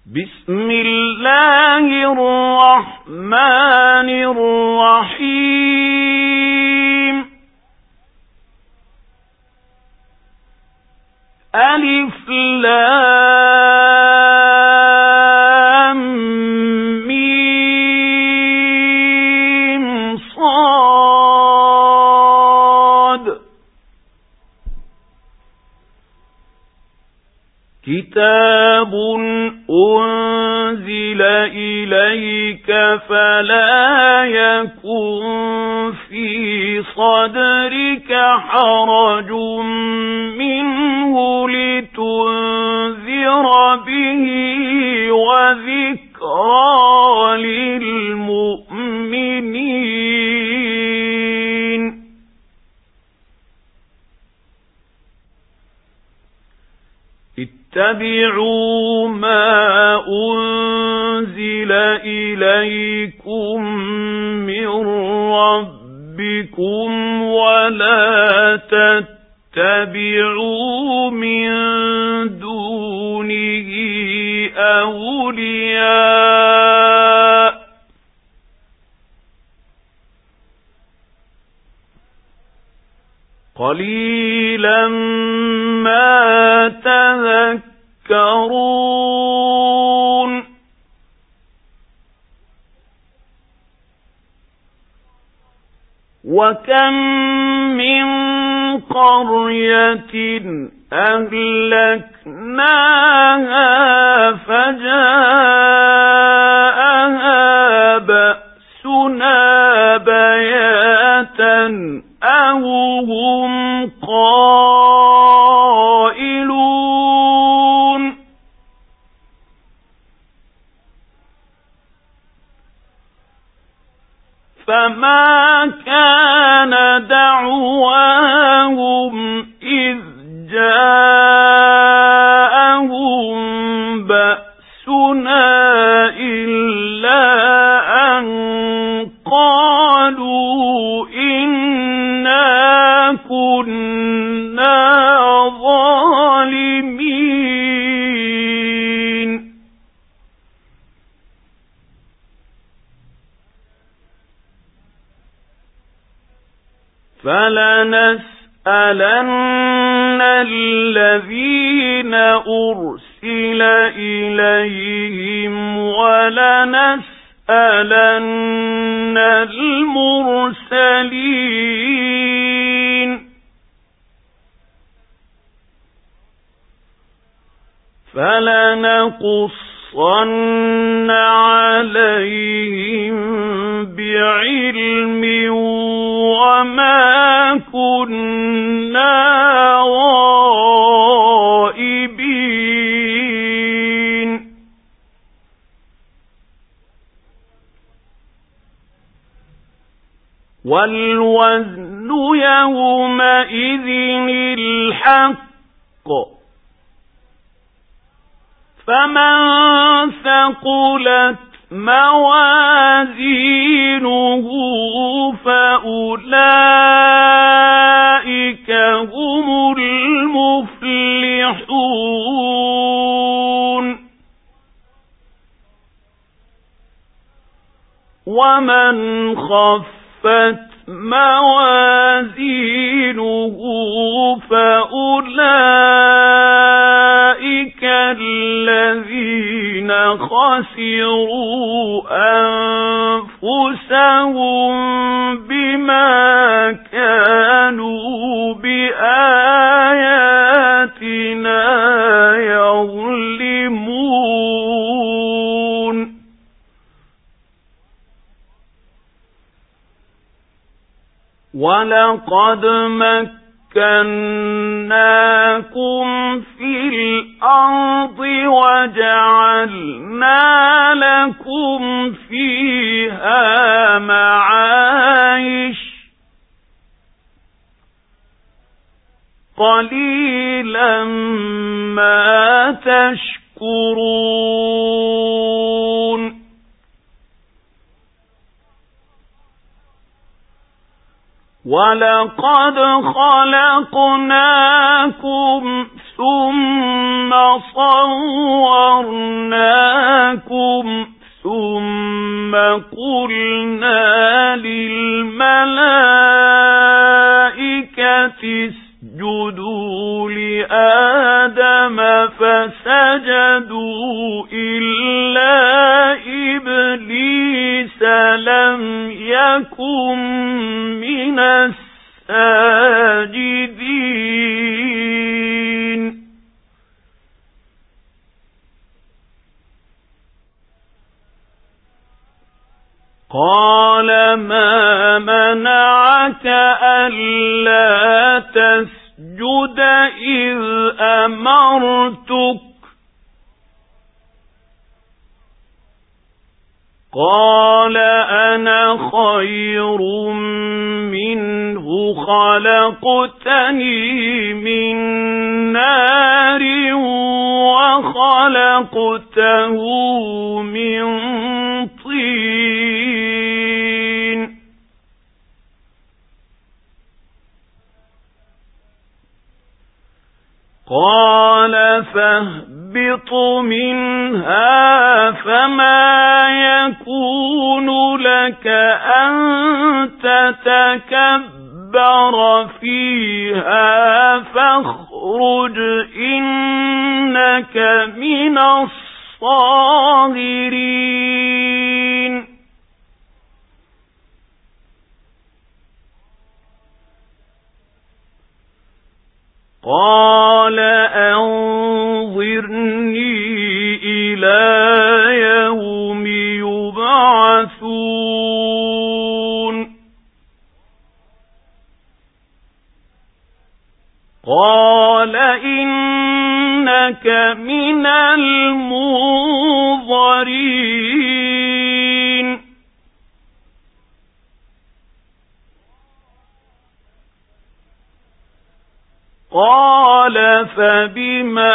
بسم الله الرحمن الرحيم. ألف لام ميم صاد. كتاب أنزل إليك فلا يكن في صدرك حرج منه لتنذر به وذكرى للمؤمنين. اتبعوا ما أنزل إليكم من ربكم ولا تتبعوا من دونه أولياء قليلا ما تذكرون. وكم من قرية أهلكناها فجاءها بأسنا بياتا أو هم قائلون. فما كان دعواهم إذ جاءهم بأسنا إلا أن قالوا إنا كنا ظالمين. فلنسألن الذين أرسل إليهم ولنسألن المرسلين. فلنقصن عليهم بعلم وما كنا غائبين. والوزن يومئذ الحق فمن ثقلت موازينه فأولئك هم المفلحون. ومن خفت موازينه فأولئك الذين خسروا أنفسهم بما كانوا بآياتنا يظلمون. ولقد مكناكم في الأرض وجعلنا لكم فيها معايش قليلا ما تشكرون. وَلَقَدْ خَلَقْنَاكُمْ ثُمَّ صَوَّرْنَاكُمْ فسجدوا إلا إبليس لم يكن من الساجدين. قال ما منعك ألا تسجد إذ أمرتك؟ قال أنا خير منه خلقتني من نار وخلقته من طين. قال فاهبط منها فما يكون لك أن تتكبر فيها فاخرج إنك من الصاغرين. قال أنظرني إلى يوم يبعثون. قال إنك من المنظرين. قال فبما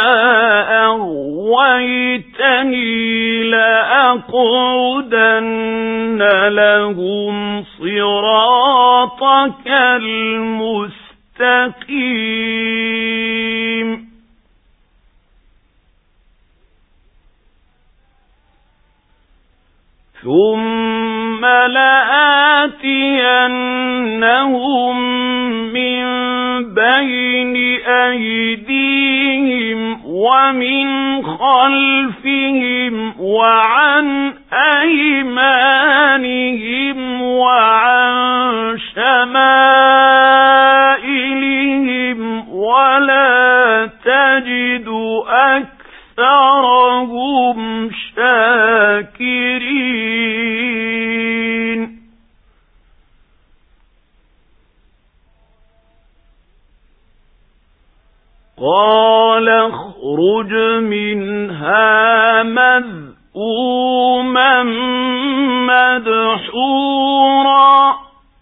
أغويتني لأقعدن لهم صراطك المستقيم. ثم لآتينهم من بين أيديهم ومن خلفهم وعن أيمانهم وعن شمائلهم ولا تجد أكثرهم شاكرين. قال اخرج منها مذءوما مدحورا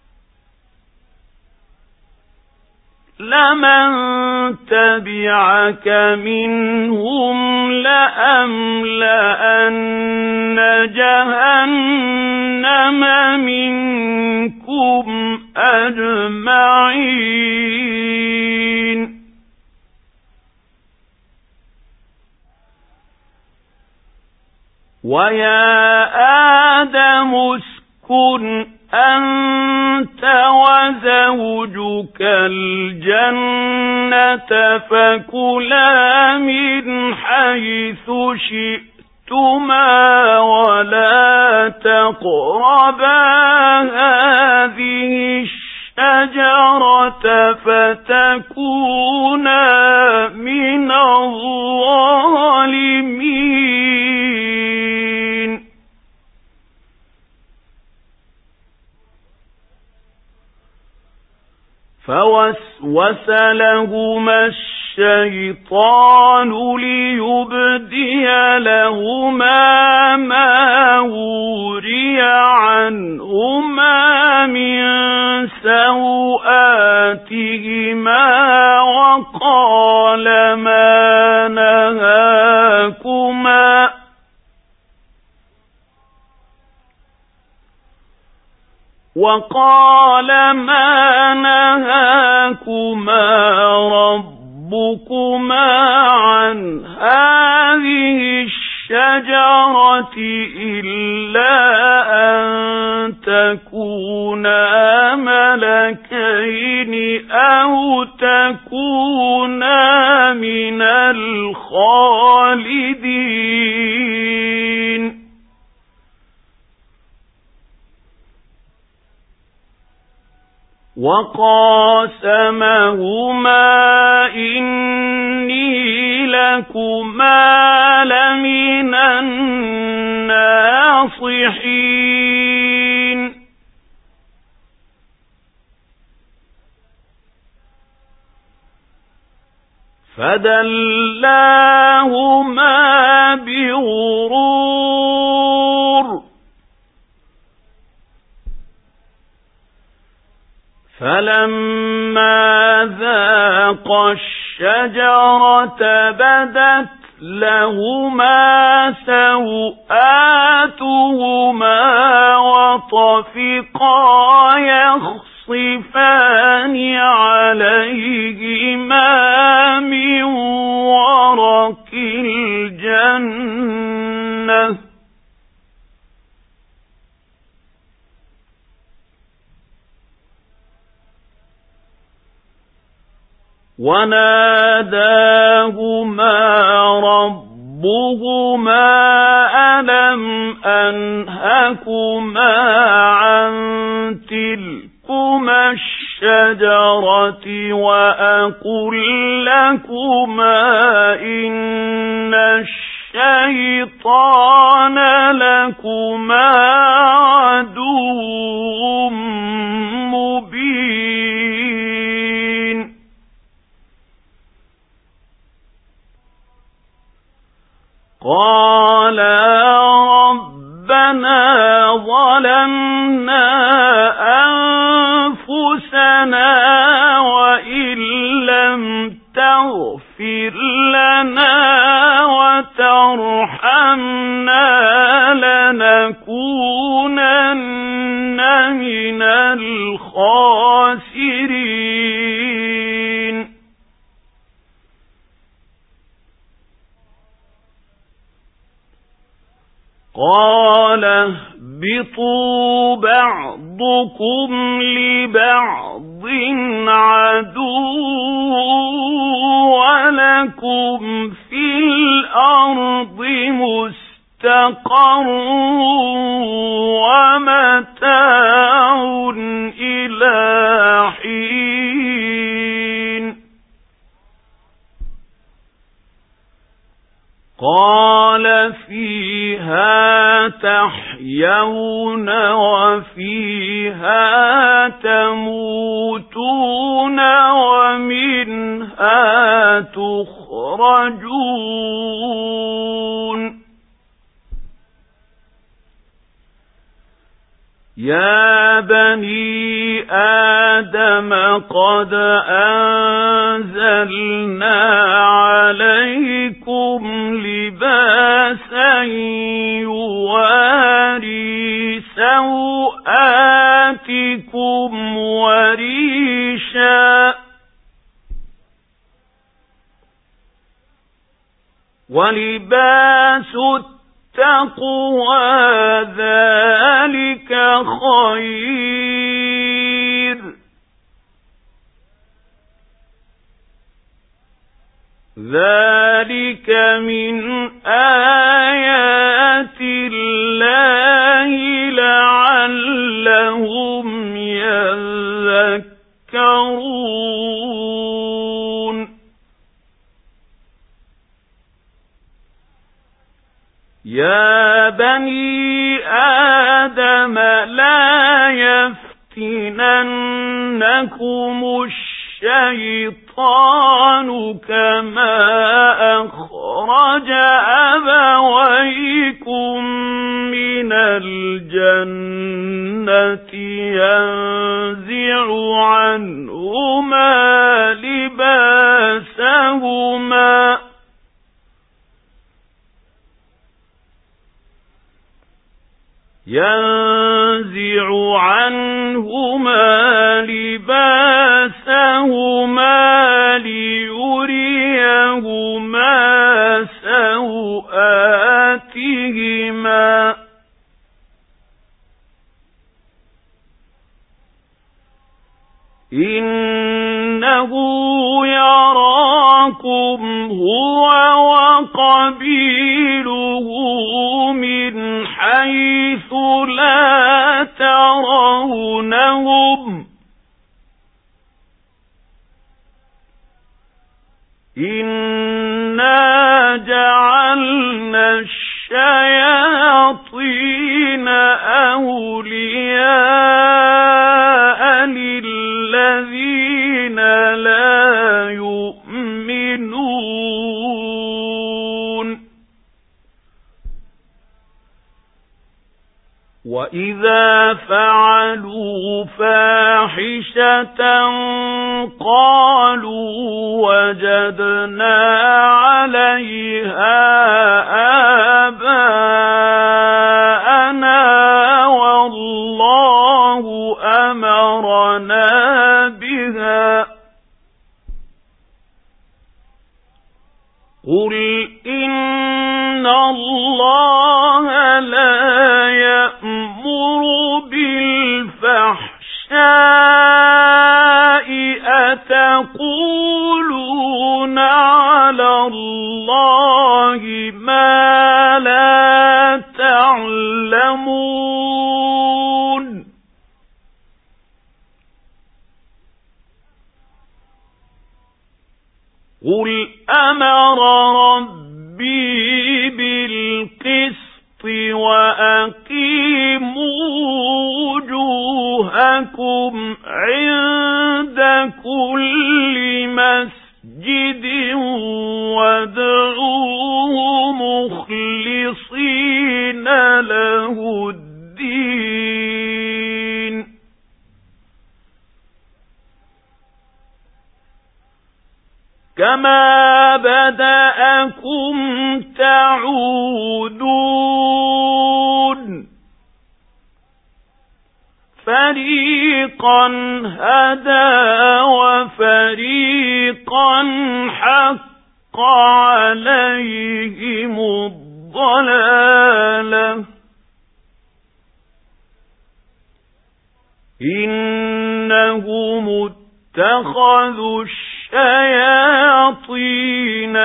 لمن تبعك منهم لأملأن جهنم منكم أجمعين. ويا آدم اسكن أنت وزوجك الجنة فكلا من حيث شئتما ولا تقربا هذه الشجرة فتكونا من الظالمين. فوسوس لهما الشيطان ليبدي لهما ما وري عنهما من سوآتهما وقال ما نهاكما ربكما عن هذه الشجرة إلا أن تكونا ملكين أو تكونا من الخالدين. الخالدين وقاسمهما إني لكما لمن الناصحين فدلاهما بغرور فلما ذاقا الشجرة بدت لهما سوآتهما وطفقا يخصفان عليهما من ورق الجنة وناداهما ربهما ألم أنهكما عن تلكما الشجرة وأقل لكما إن الشيطان لكما عدو مبين قالا ربنا ظلمنا أنفسنا وإن لم تغفر لنا وترحمنا لنكونن من الخاسرين قال اهبطوا بعضكم لبعض عدو ولكم في الأرض مستقر ومتاع إلى حين قال فيها تحيون وفيها تموتون ومنها تخرجون يا بني آدم قد أنزلنا عليكم لباسا يواري سوآتكم وريشا ولباس التقوى ذلك خير ذلك من آيات الله لعلهم يذكرون يا بني آدم لا يفتننكم الشيطان كما أخرج أبويكم من الجنة ينزع عنهما لباسهما ليريهما سوآتهما إنه يراكم هو وقبيله من حيث لا ترونهم إنا جعلنا الشياطين أولياء للذين لا يؤمنون وإذا فعلوا فاحشة قالوا وجدنا عليها آباءنا والله أمرنا بها قل إن الله لا يأمر بالفحشاء أتقولون على الله ما لا تعلمون قل أمر ربي بالقسط وأقيموا وجوهكم عند كل مسجد وادعوه مخلصين له الدين كما بدأكم تعودون فريقا هدى وفريقا حق عليهم الضلالة إنهم اتخذوا الشياطين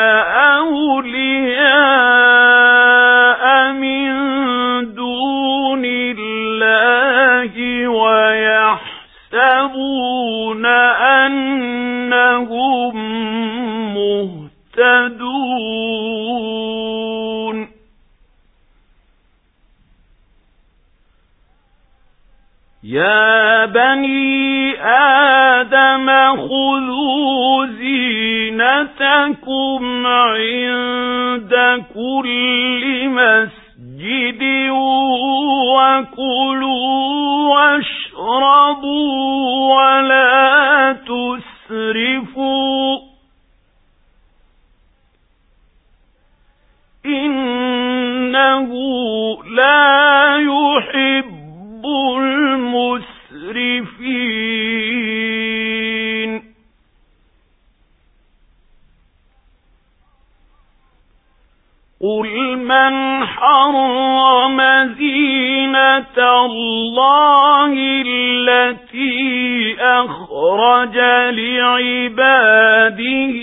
أولياء من دون الله ويحسبون أنهم مهتدون يا بني آدم خذوا زينتكم عند كل مسجد وكلوا واشربوا ولا تسرفوا إنه لا يحب المسرفين قل من حرم زينة الله التي أخرج لعباده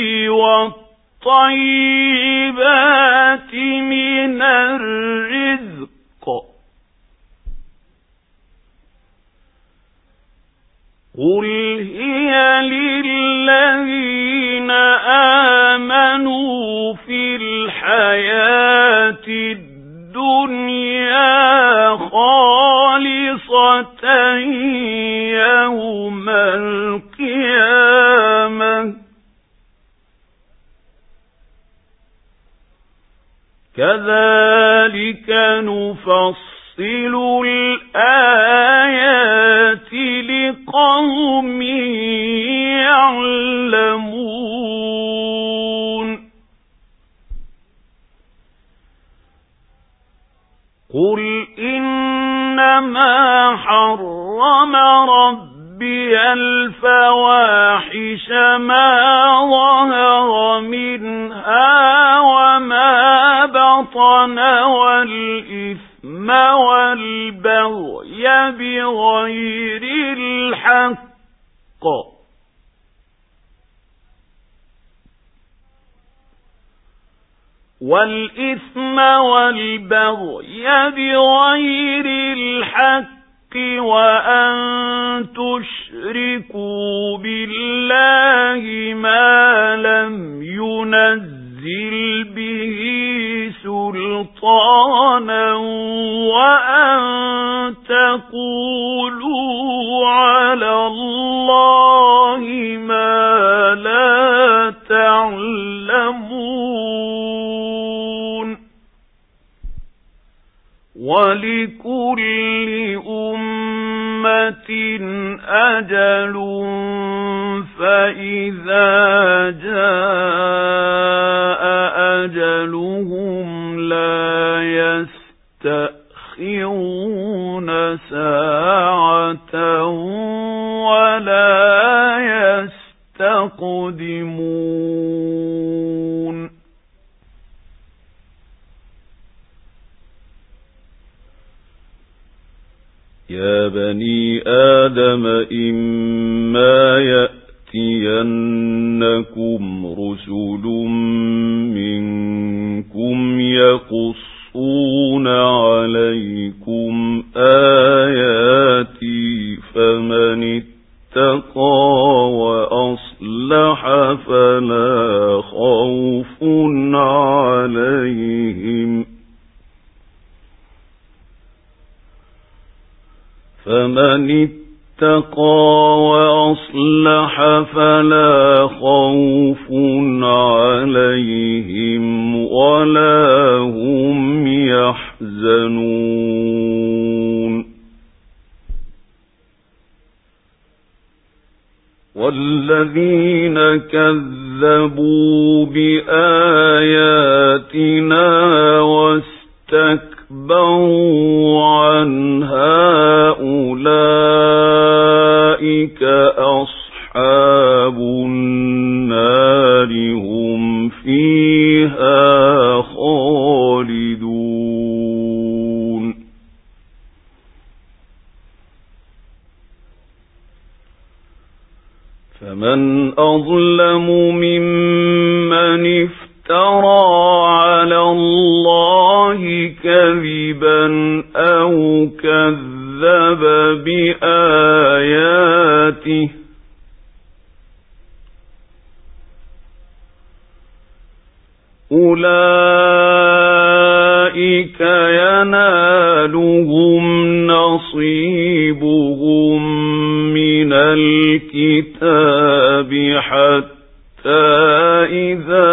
والطيبات من الرزق قل هي للذين آمنوا في الحياة الدنيا خالصة يوم القيامة كذلك نفصل الآيات لقوم يعلمون قل إنما حرم ربي الفواحش ما ظهر منها وما بطن والإثم والبغي بغير الحق. والإثم والبغي بغير الحق وأن تشركوا بالله ما لم ينزل به سلطانا وأن تقولوا على الله ما لا تعلمون ولكل أمة أجل فإذا جاء أجلهم لا يستأخرون ساعة ولا يستقدمون يا بني آدم إما يأتينكم رسل منكم يقصون عليكم آياتي فمن اتقى وأصلح فلا خوف عليهم فمن اتقى وأصلح فلا خوف عليهم ولا هم يحزنون والذين كذبوا بآياتنا واستكبروا عنها أولئك أصحاب النار هم فيها خالدون فمن أظلم ممن افترى على الله كذبا أو كذب بآياته أولئك ينالهم نصيبهم من الكتاب حتى إذا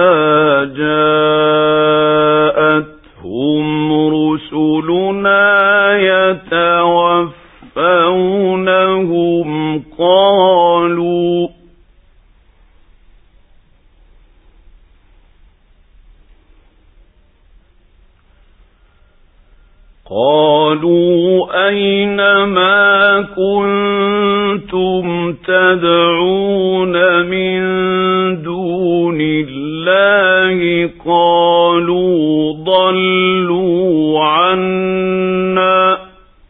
جاءتهم رسلنا يتوفونهم قالوا أين ما كنتم تدعون من دون الله قالوا ضلوا عنا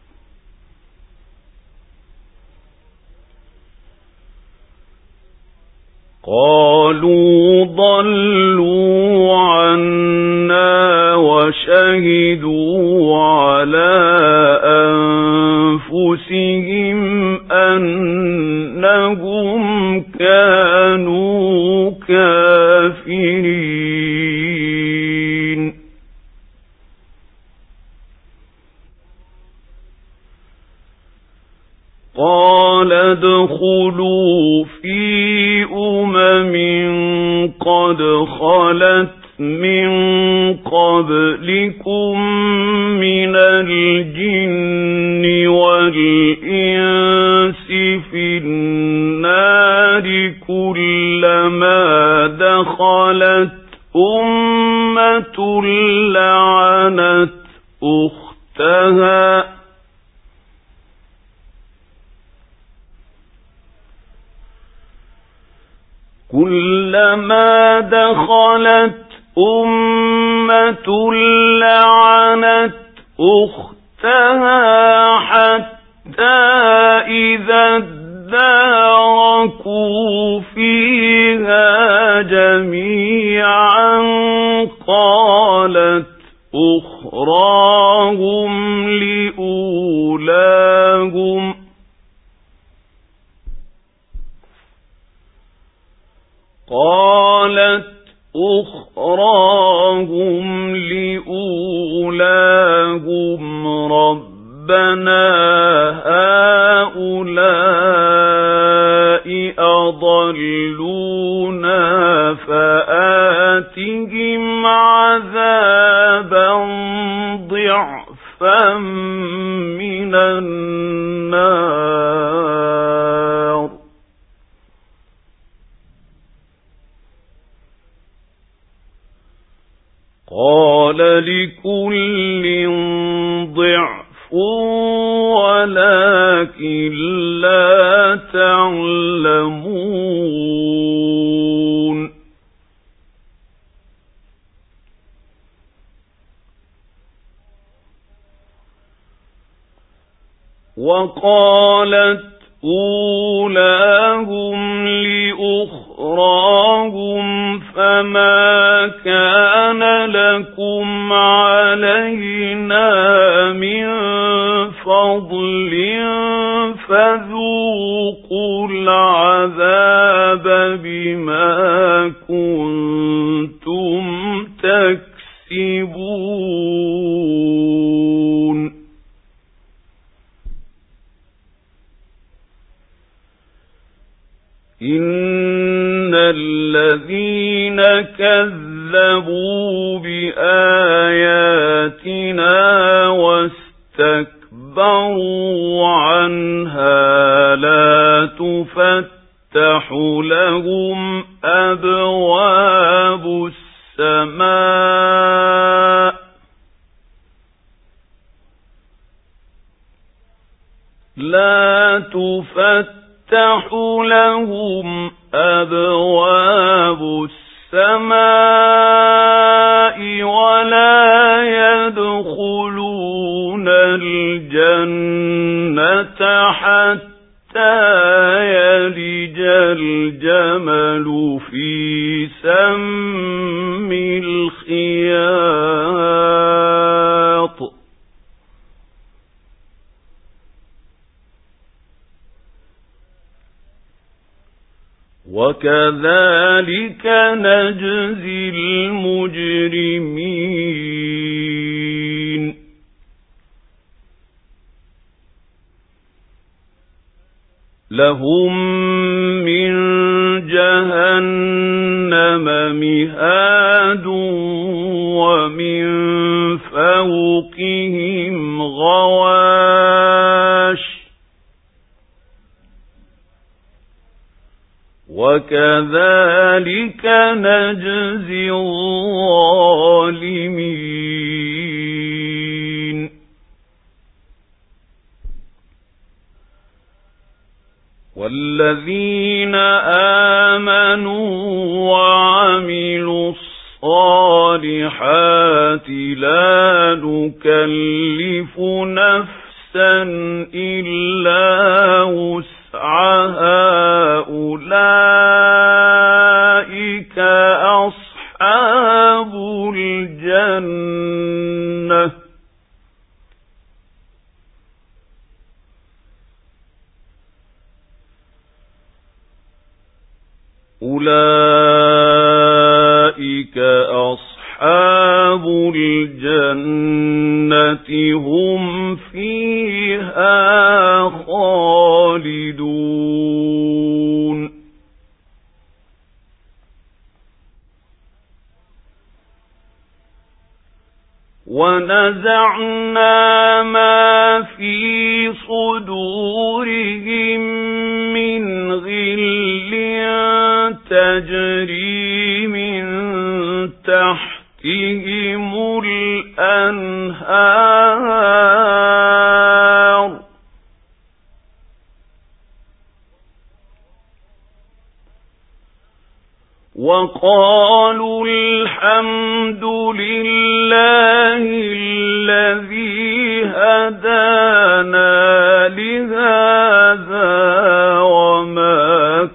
وشهدوا على أنفسهم أنهم كانوا كافرين قال ادخلوا في قد خلت من قبلكم من الجن والإنس في النار كلما دخلت أمة لعنت أختها كلما دخلت أمة لعنت أختها حتى إذا اداركوا فيها جميعا قالوا أخراهم لأولاهم ربنا هؤلاء أضلونا فآتهم عذابا ضعفا من النار قال لكل ضعف ولكن لا تعلمون وقالت أولاهم لأخراهم فما كان لكم علينا من فضل فذوقوا العذاب بما كنتم تكسبون إن الذين كذبوا بآياتنا واستكبروا عنها لا تفتح لهم أبواب السماء لا تفتح لهم أبواب السماء ولا يدخلون الجنة حتى يلج الجمل في سم الخياط وكذلك نجزي المجرمين لهم من جهنم مهاد ومن فوقهم غواش وكذلك نجزي الظالمين والذين آمنوا وعملوا الصالحات لا نكلف نفسا إلا وسعها أولئك أصحاب الجنة أولئك أصحاب الجنة هم فيها خالدون ونزعنا ما في صدورهم من غل تجري من تحتهم الأنهار وقالوا الحمد لله الذي هدانا لهذا وما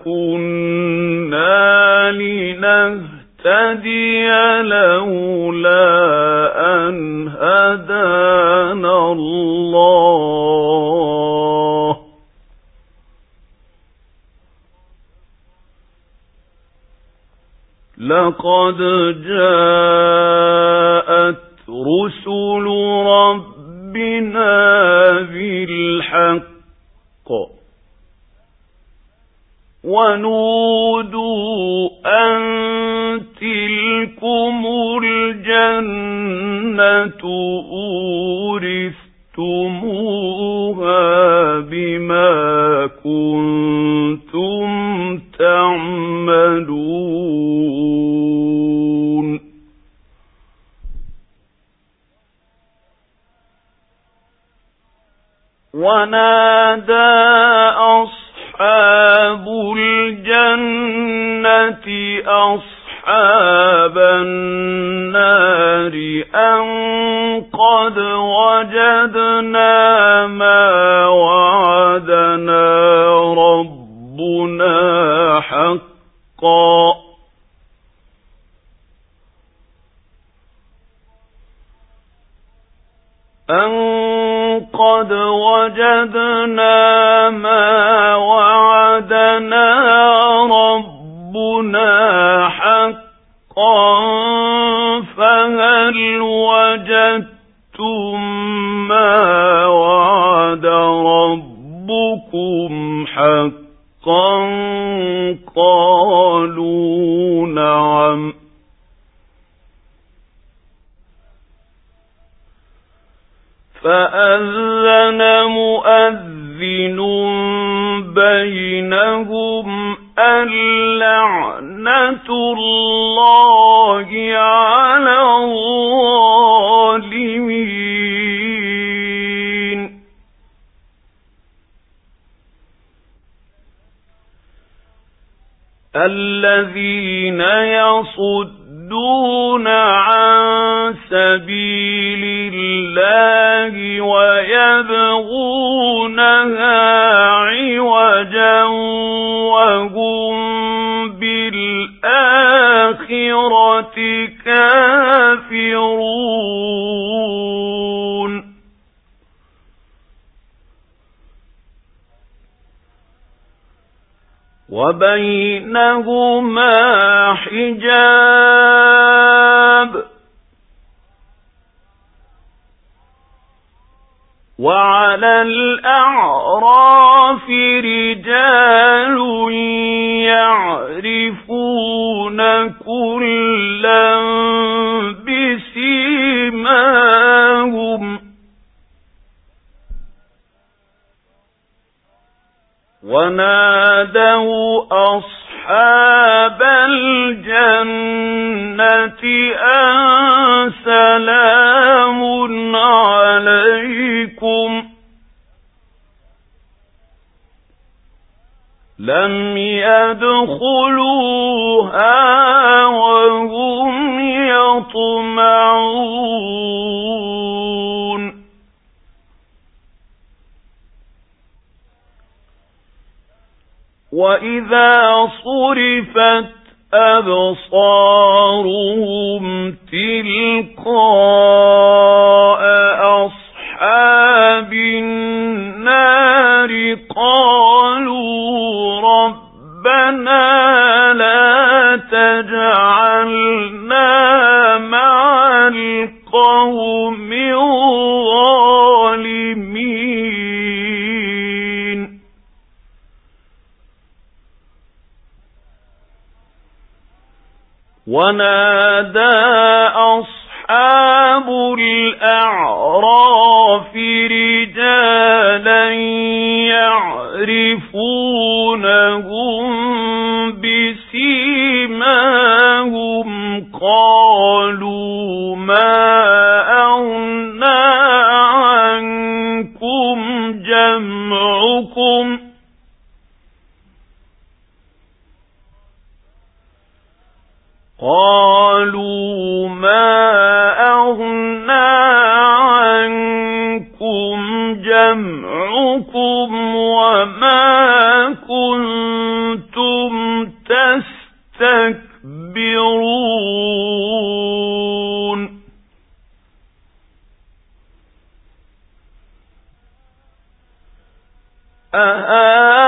كنا لنهتدي لولا أن قد جاءت رسل ربنا بالحق ونودوا أن تلكم الجنة أورثتموها بما كنتم تعملون ونادى أصحاب الجنة أصحاب النار أن قد وجدنا ما وعدنا ربنا حقا قد وجدنا ما وعدنا ربنا حقا فهل وجدتم ما وعد ربكم حقا قالوا نعم فأذن مؤذن بينهم اللعنة الله على الظالمين الذين يصدون عن سبيل الله ويبغونها عوجا وهم بالآخرة كافرون وبينهما حجاب وعلى الأعراف رجال يعرفون كلا بسيماهم ونادوا أصحاب الجنة أن سلام عليكم لم يدخلوها وهم يطمعون وإذا صرفت أبصارهم تلقاء أصحاب النار قالوا ربنا لا تجعلنا مع القوم الظالمين ونادى أصحاب الأعراف رجالا يعرفونهم بسيماهم قالوا ما أغنى عنكم جمعكم قالوا ما أغنى عنكم جمعكم وما كنتم تستكبرون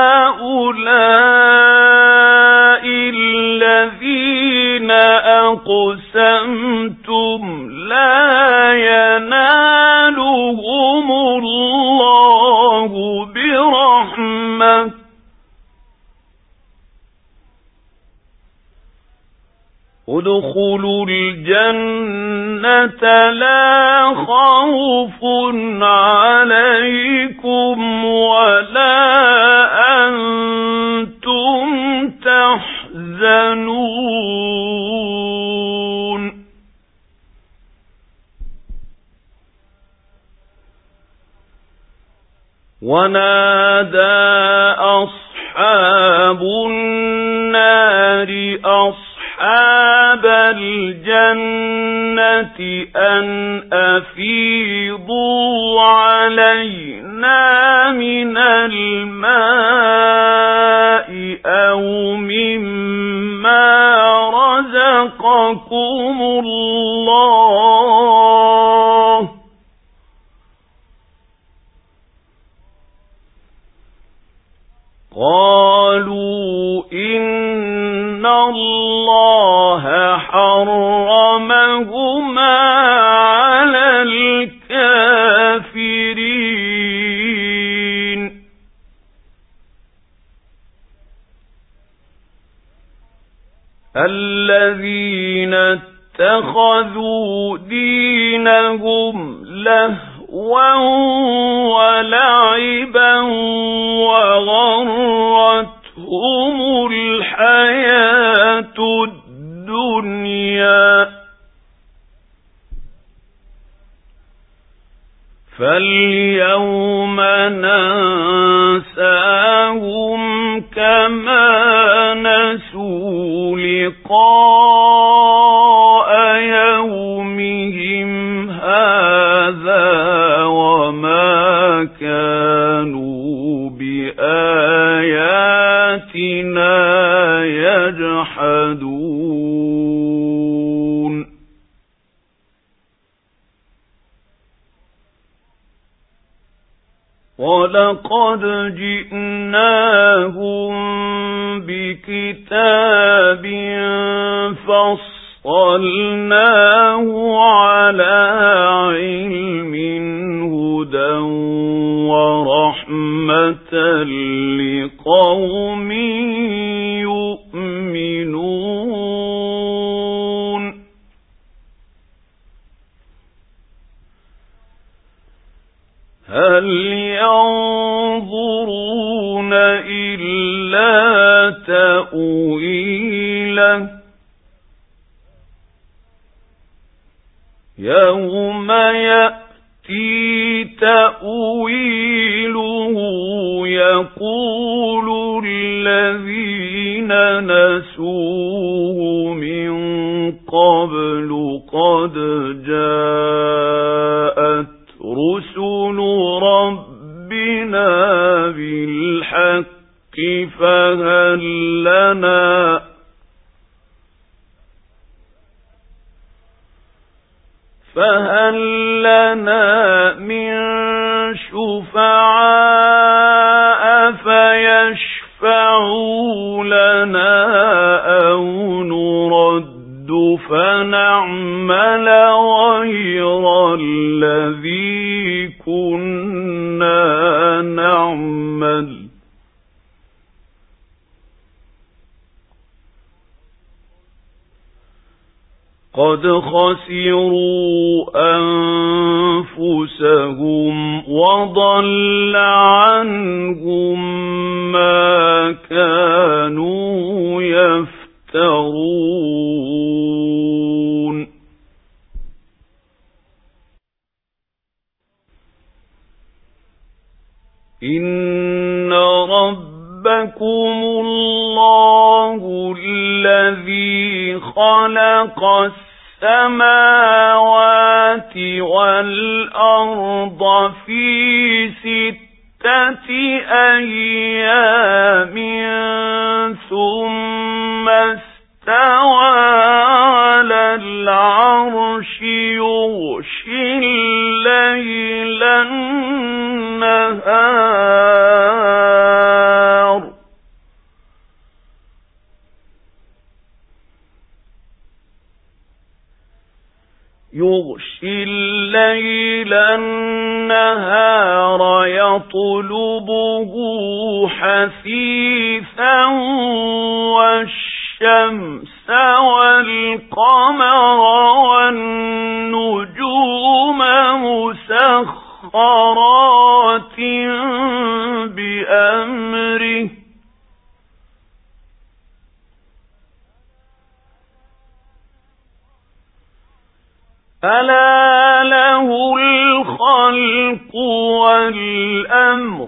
أهؤلاء الذين أَقْسَمْتُمْ لَا يَنَالُهُمُ اللَّهُ بِرَحْمَةٍ ادْخُلُوا الْجَنَّةَ لَا خَوْفٌ عَلَيْكُمْ وَلَا أَنْتُمْ تَحْزَنُونَ ونادى أصحاب النار أصحاب الجنة أن أفيضوا علينا من الماء أو مما رزقكم الله قالوا إن الله حرمهما على الكافرين الذين اتخذوا دينهم لهوا ولعبا وغرتهم الحياة الدنيا فاليوم ننساهم كما نسوا لقاء يومهم هذا وما كانوا بآياتنا يجحدون وَلَقَدْ جِئْنَاهُمْ بِكِتَابٍ فَصَّلْنَاهُ عَلَى عِلْمٍ هُدًى وَرَحْمَةً لِقَوْمٍ يُؤْمِنُونَ هَلْ يَنظُرُونَ إِلَّا تَأْوِيلَهُ يَوْمَ يَأْتِي تَأْوِيلُهُ يَقُولُ الَّذِينَ نَسُوهُ مِن قَبْلُ قَدْ جَاءَتْ رُسُلُ رَبِّنَا بِالْحَقِّ فَهَلْ لَنَا مِن شُفَعَاءَ فَيَشْفَعُوا لَنَا أَوْ نُرَدُّ فَنَعْمَلَ غَيْرَ الَّذِي كُنَّا نَعْمَلُ قَدْ خَسِرُوا أَنفُسَهُمْ وَضَلَّ عَنْهُمْ مَا كَانُوا يَفْتَرُونَ إِنَّ رَبَّكُمُ اللَّهُ الَّذِي خَلَقَ السَّمَاوَاتِ وَالْأَرْضَ فِي 6 أَيَّامٍ ثُمَّ اسْتَوَى عَلَى الْعَرْشِ يُغْشِي اللَّيْلَ النَّهَارَ يغشي الليل النهار يطلبه حثيثا والشمس والقمر والنجوم مسخرات بأمره ألا له الخلق والأمر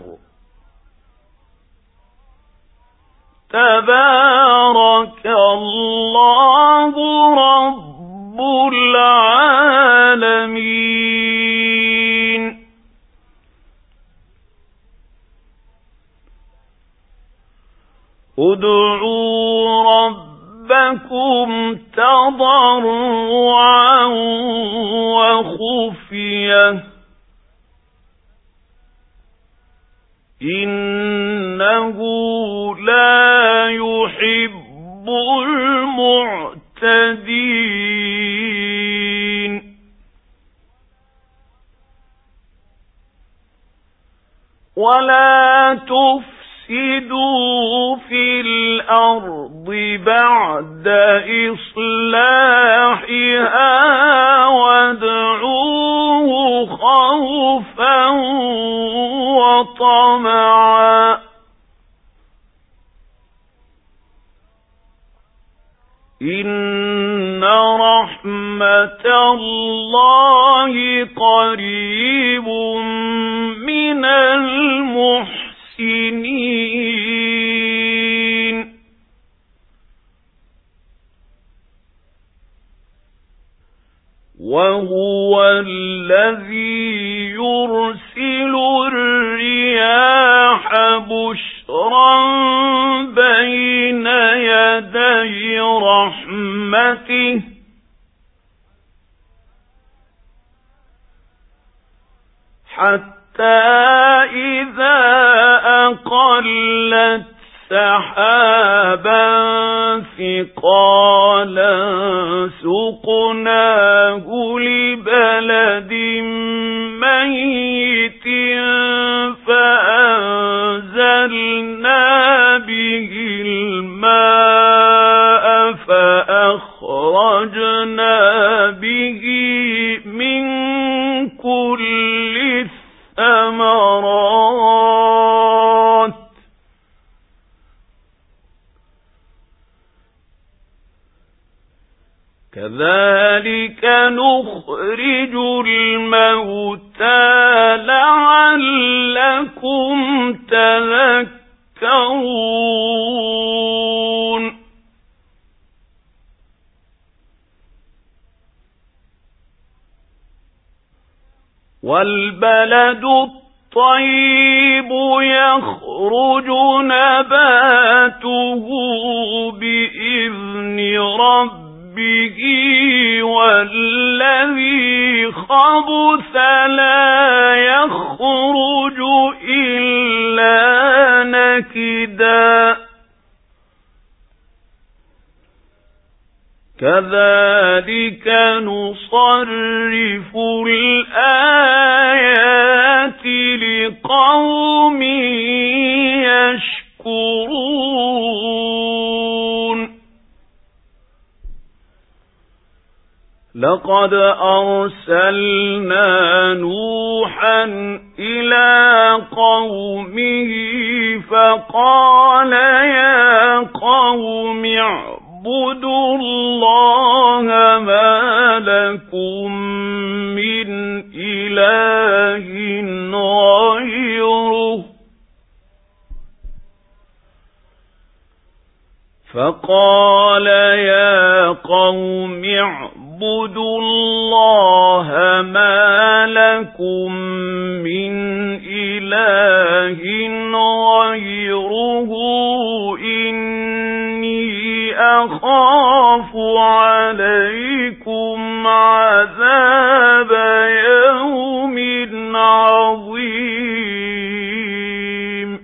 تبارك الله رب العالمين ادعوا ربكم تضرعا وخفية إنه لا يحب المعتدين ولا تفسدوا في الأرض بعد إصلاحها وادعوه خوفا وطمعا إن رحمة الله قريب من المحسنين وهو الذي يرسل الرياح بشرا بين يدي رحمته حتى إذا أقلت سحابا ثقالا سقناه لبلد ميت فأنزلنا به الماء فأخرجنا به من كل الثمرات كذلك نخرج الموتى لعلكم تذكرون والبلد الطيب يخرج نباته بإذن ربه والذي خبث لا يخرج إلا نكدا كذلك نصرف الآيات لقوم يشكرون لقد أرسلنا نوحا إلى قومه فقال يا قوم اعبدوا الله ما لكم من إله غيره فقال يا قوم اعبدوا الله ما لكم من إله غيره إني أخاف عليكم عذاب يوم عظيم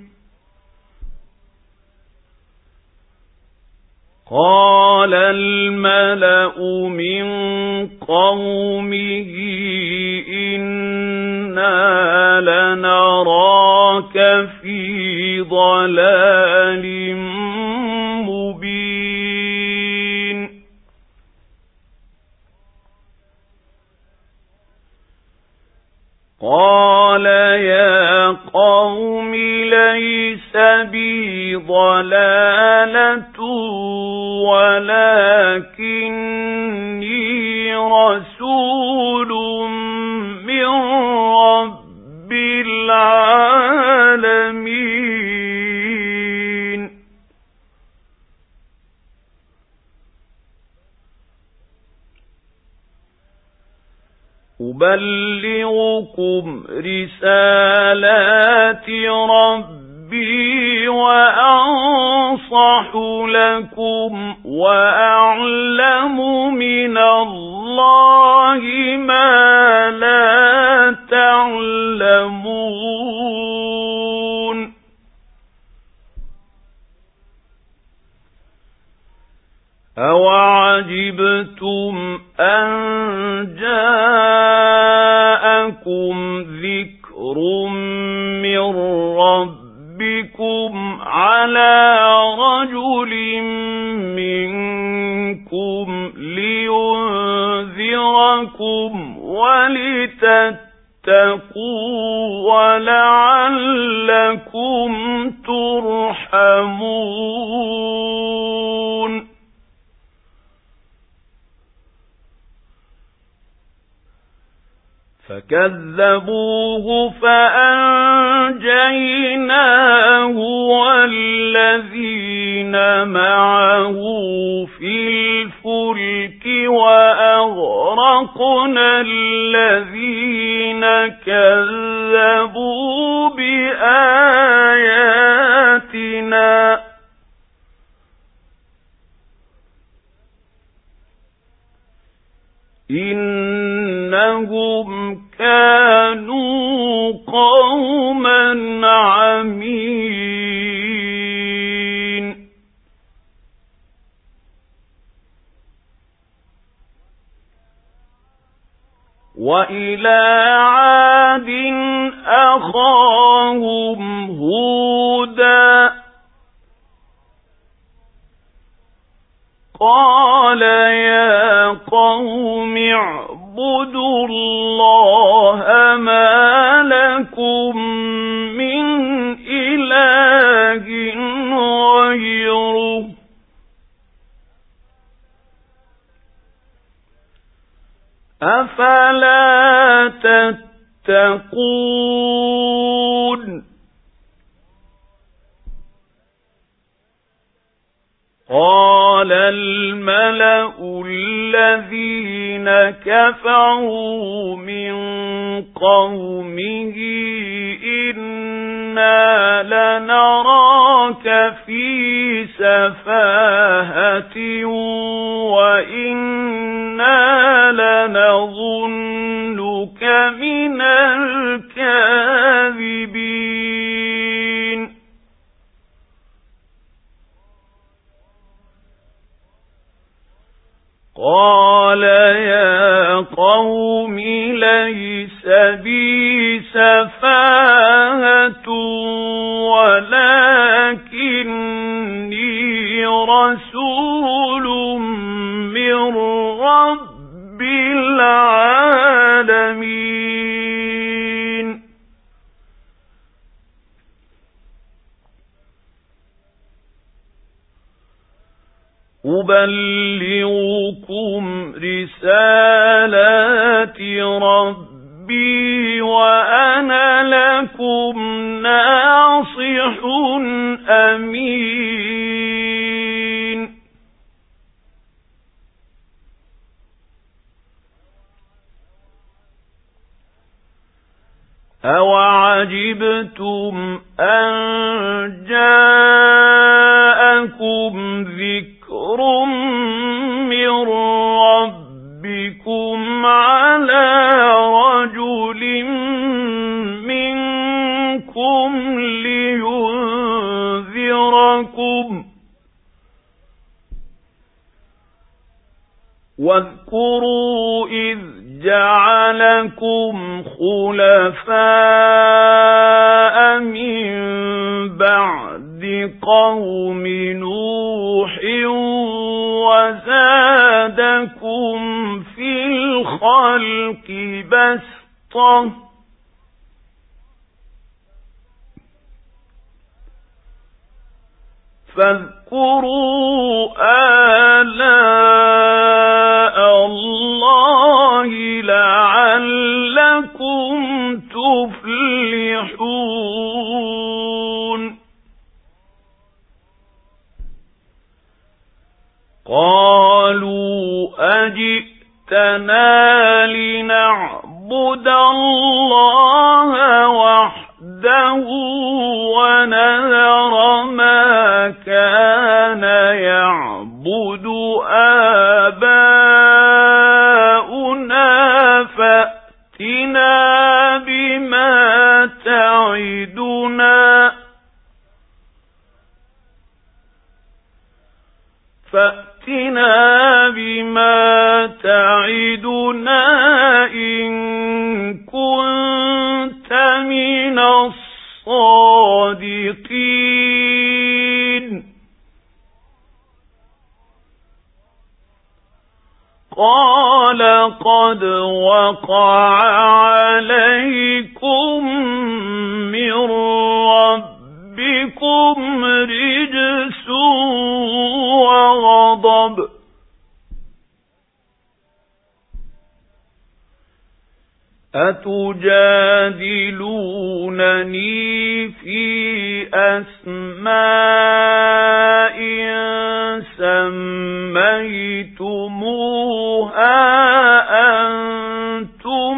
قال الملأ من قومه إنا لنراك في ضلال مبين قال يا قوم ليس بي ضلالة ولكني رسول من رب العالمين أبلغكم رسالات ربي وأنصح لكم وأعلم من الله ما لا تعلمون أَوَعَجِبْتُمْ أَنْ جَاءَكُمْ ذِكْرٌ مِّنْ رَبِّكُمْ عَلَى رَجُلٍ مِّنْكُمْ لِيُنذِرَكُمْ ولتتقوا ولعلكم ترحمون فكذبوه فأنجيناه والذين معه في الفلك وأغرقنا الذين كذبوا بآياتنا إنهم كانوا قوما عمين وإلى عاد أخاهم هودا قال يا قوم اعبدوا الله ما لكم من إله غيره أفلا تتقون قال الملأ الذين كفروا من قومه إنا لنراك في سفاهة وإنا لنظنك من الكاذبين قال يا قوم ليس بي سفاهة ولكني رسول من رب العالمين أبلغكم رسالات ربي وأنا لكم ناصح أمين أَوَعَجِبْتُمْ أَنْ جَاءَكُمْ ذِكْرٌ مِّنْ رَبِّكُمْ عَلَى رَجُلٍ مِّنْكُمْ لِيُنذِرَكُمْ واذكروا إذ جعلكم خلفاء من بعد قوم نوح وزادكم في الخلق بسطة فاذكروا آلاء الله لعلكم تفلحون قالوا أجئتنا لنعبد الله وحده ونذر ما كان يعبد آباؤنا فأتنا بما تعدنا إن كنت من الصادقين قال قد وقع عليكم من ربكم رجس وغضب أتجادلونني في أسماء سميتموها أنتم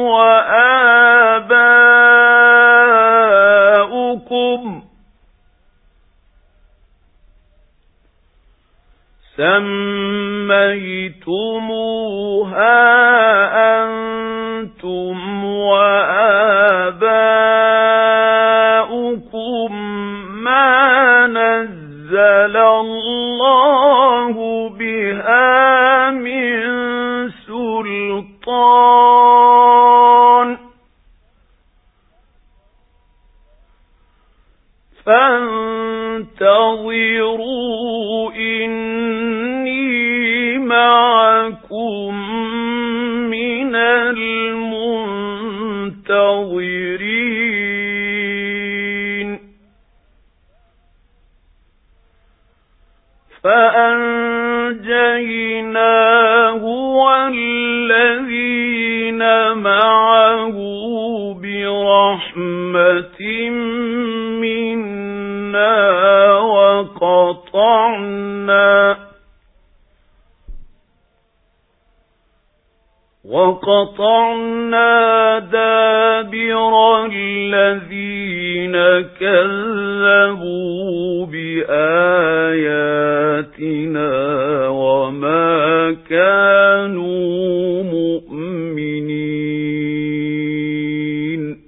وآباؤكم ما نزل الله بها من سلطان فانتظروا إني معكم من المنتظرين فأنجيناه والذين معه برحمة منا وقطعنا دابر الذين كذبوا بآياتنا وما كانوا مؤمنين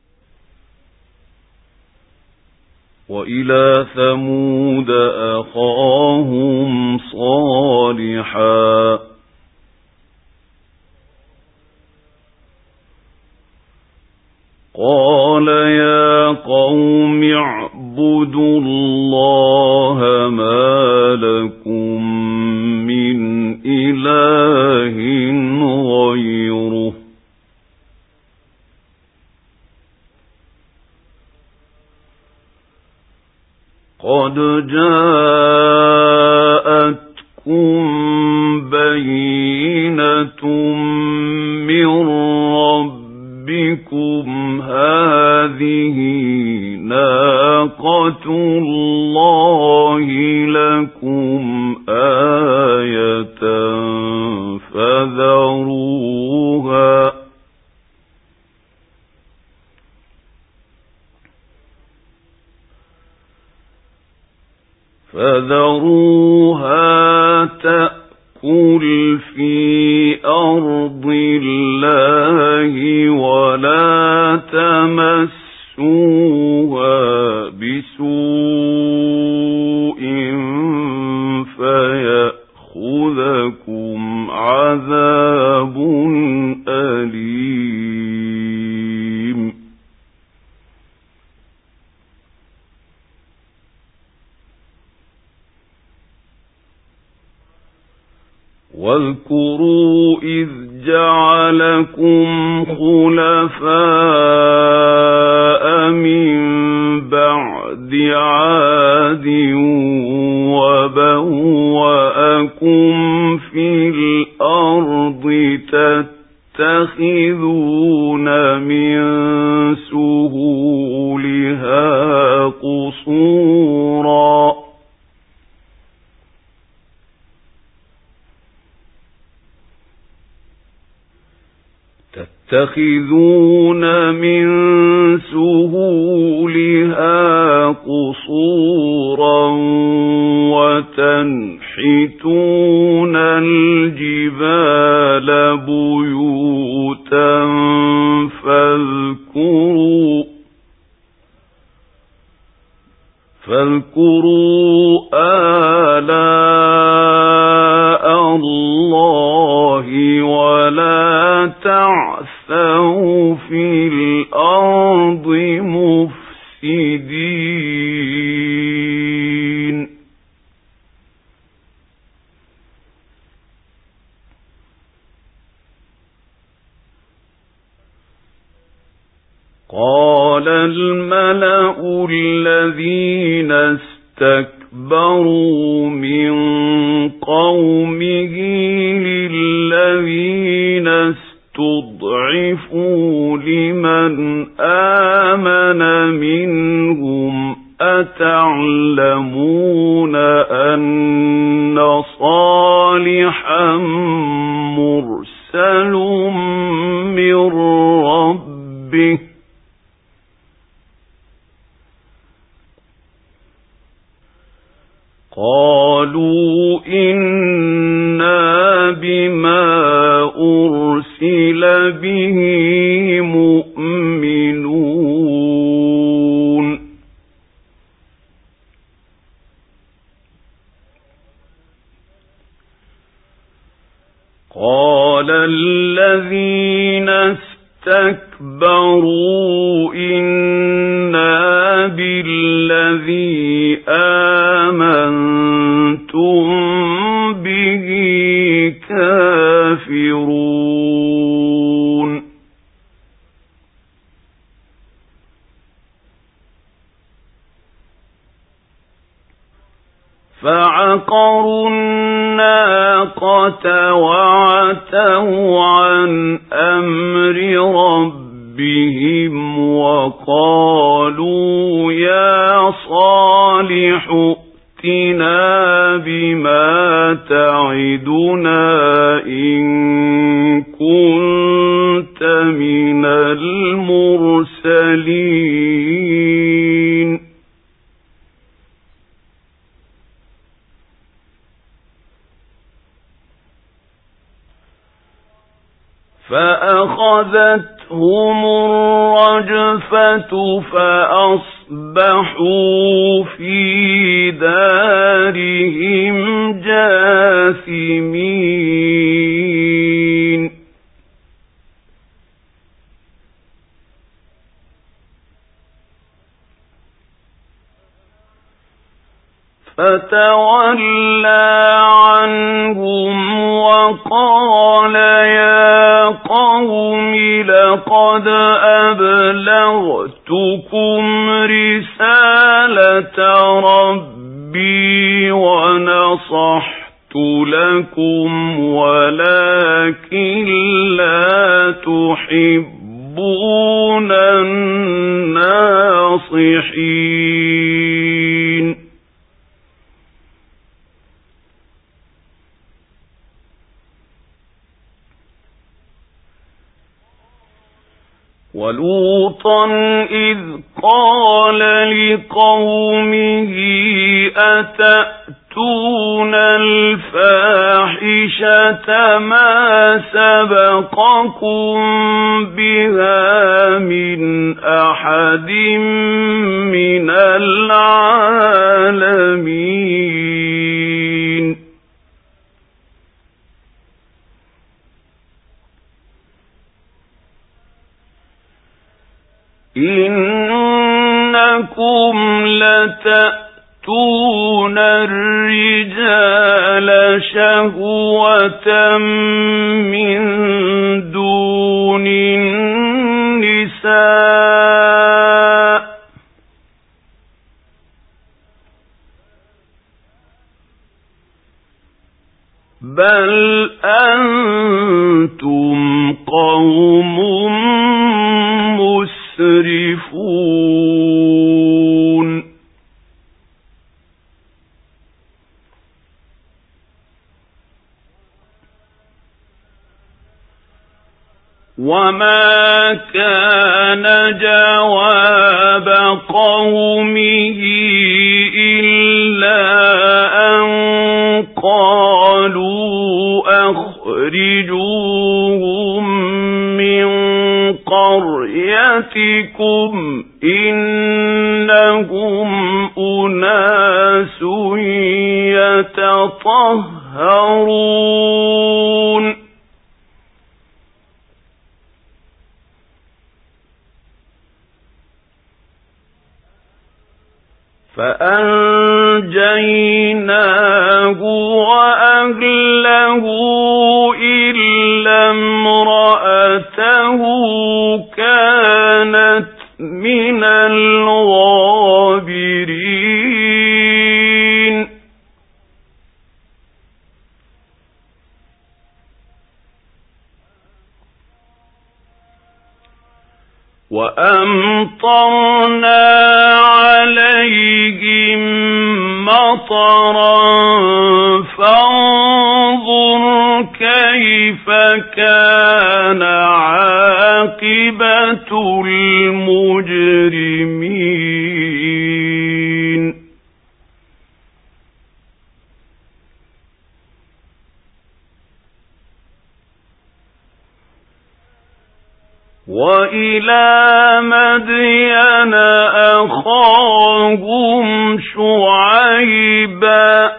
وإلى ثمود أخاهم صالحا قال يا قوم اعبدوا الله ما لكم من إله غيره قد جاءتكم بينة من ربكم هذه ناقة الله لكم آية فذروها تأكل في أرض الله ولا تمسوها بسوء فيأخذكم عذاب خلفاء من بعد عاد وبوأكم في الأرض تتخذون من سهولها قصورا وتنحتون الجبال بيوتا فاذكروا آلاء الله ولا تعثوا في الأرض مفسدين قال الملأ الذين استكبروا من قومه للذين استضعفوا لمن آمن منهم أتعلمون أن صالحا مرسل من ربه قالوا إنا بما أرسل به مؤمنون قال الذين استكبروا إنا بالذي آمنتم به كافرون فعقروا الناقة وعتوا عن أمر ربهم وقالوا يا صالح ائتنا بما تعدنا إن كنت من المرسلين فأخذتهم الرجفة فأصبحوا في دارهم جاثمين فتولى عنهم وقال يا قوم لقد أبلغتكم رسالة ربي ونصحت لكم ولكن لا تحبون الناصحين ولوطا إذ قال لقومه أتأتون الفاحشة ما سبقكم بها من أحد من العالمين إنكم لتأتون الرجال شهوة من دون دون النساء بل أنتم قوم مسرفون وما كان جواب قومه إلا أن قالوا أخرجوهم من قريتكم إنهم أناس يتطهرون فأنجيناه وأهله إلا امرأته كانت من الغابرين وأمطرنا عليهم مطرا فانظر كيف كان عاقبة المجرمين وإلى مدين أخاهم شعيبا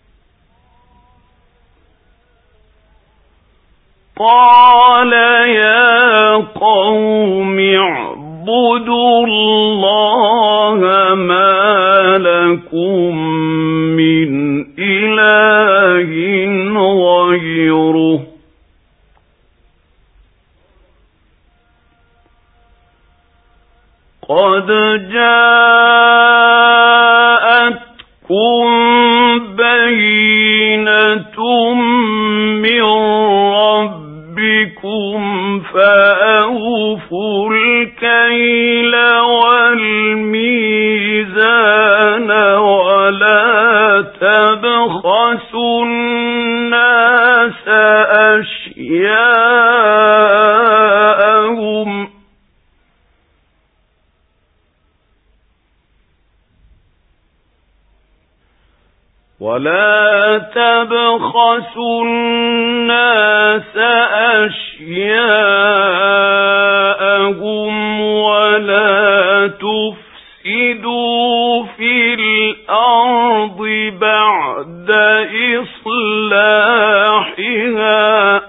قال يا قوم اعبدوا الله ما لكم من إله غيره قد جاءتكم بينة من ربكم فأوفوا الكيل والميزان ولا تبخسوا الناس أشياءهم ولا تفسدوا في الأرض بعد إصلاحها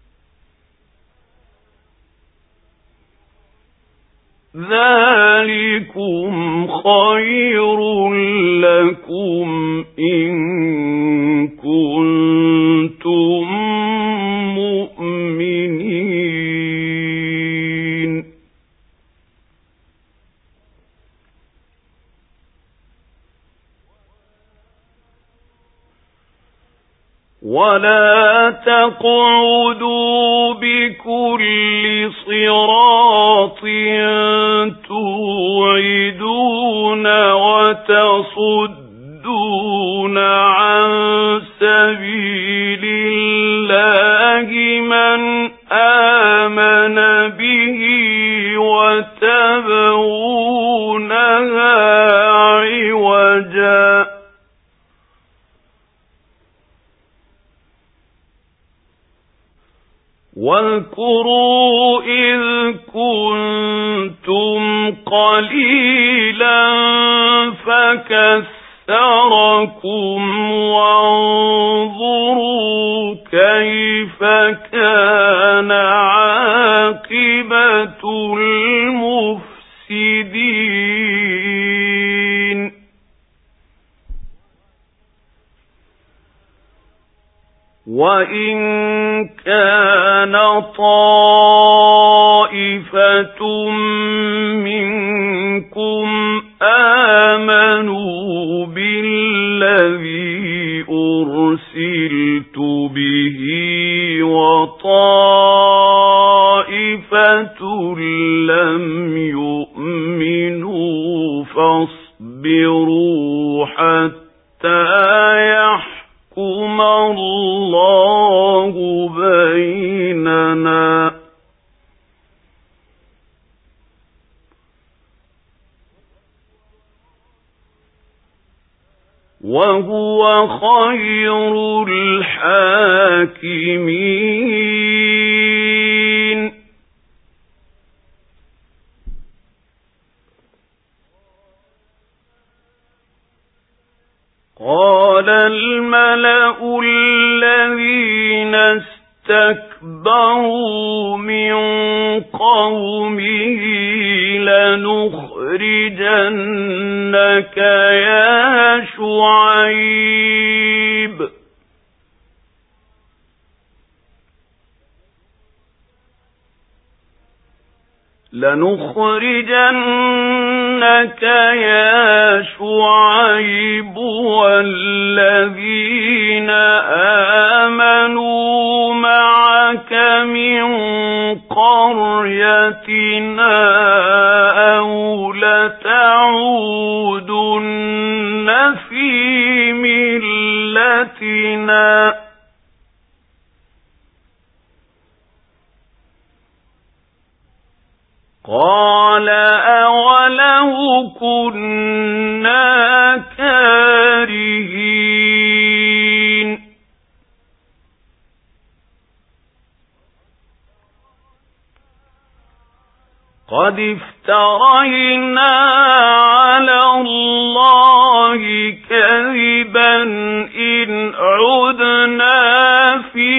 ذلكم خير لكم إن كنتم مؤمنين ولا تقعدوا بكل صراط توعدون وتصدون عن سبيل الله من آمن به وتبغونها عوجا واذكروا إذ كنتم قليلا فكثركم وانظروا كيف كان عاقبة المفسدين وَإِن كَانَ طَائِفَةٌ مِنكُمْ آمَنُوا بِالَّذِي أُرْسِلْتُ بِهِ وَطَائِفَةٌ لَّمْ يُؤْمِنُوا فَاصْبِرُوا حَتَّى يَحْكُمَ اللَّهُ بَيْنَنَا ۚ وَهُوَ خَيْرُ الْحَاكِمِينَ. قَالَ الْمَلَأُ الَّذِينَ اسْتَكْبَرُوا مِنْ قَوْمِهِ لَنُخْرِجَنَّكَ يَا شُعَيْبُ وَالَّذِينَ آمَنُوا مَعَكَ مِنْ قَرْيَتِنَا أَوْ لَتَعُودُنَّ فِي مِلَّتِنَا ۚ قَالَ أَوَلَوْ كُنَّا كَارِهِينَ. قَدِ افْتَرَيْنَا عَلَى اللَّهِ كَذِبًا إِنْ عُدْنَا فِي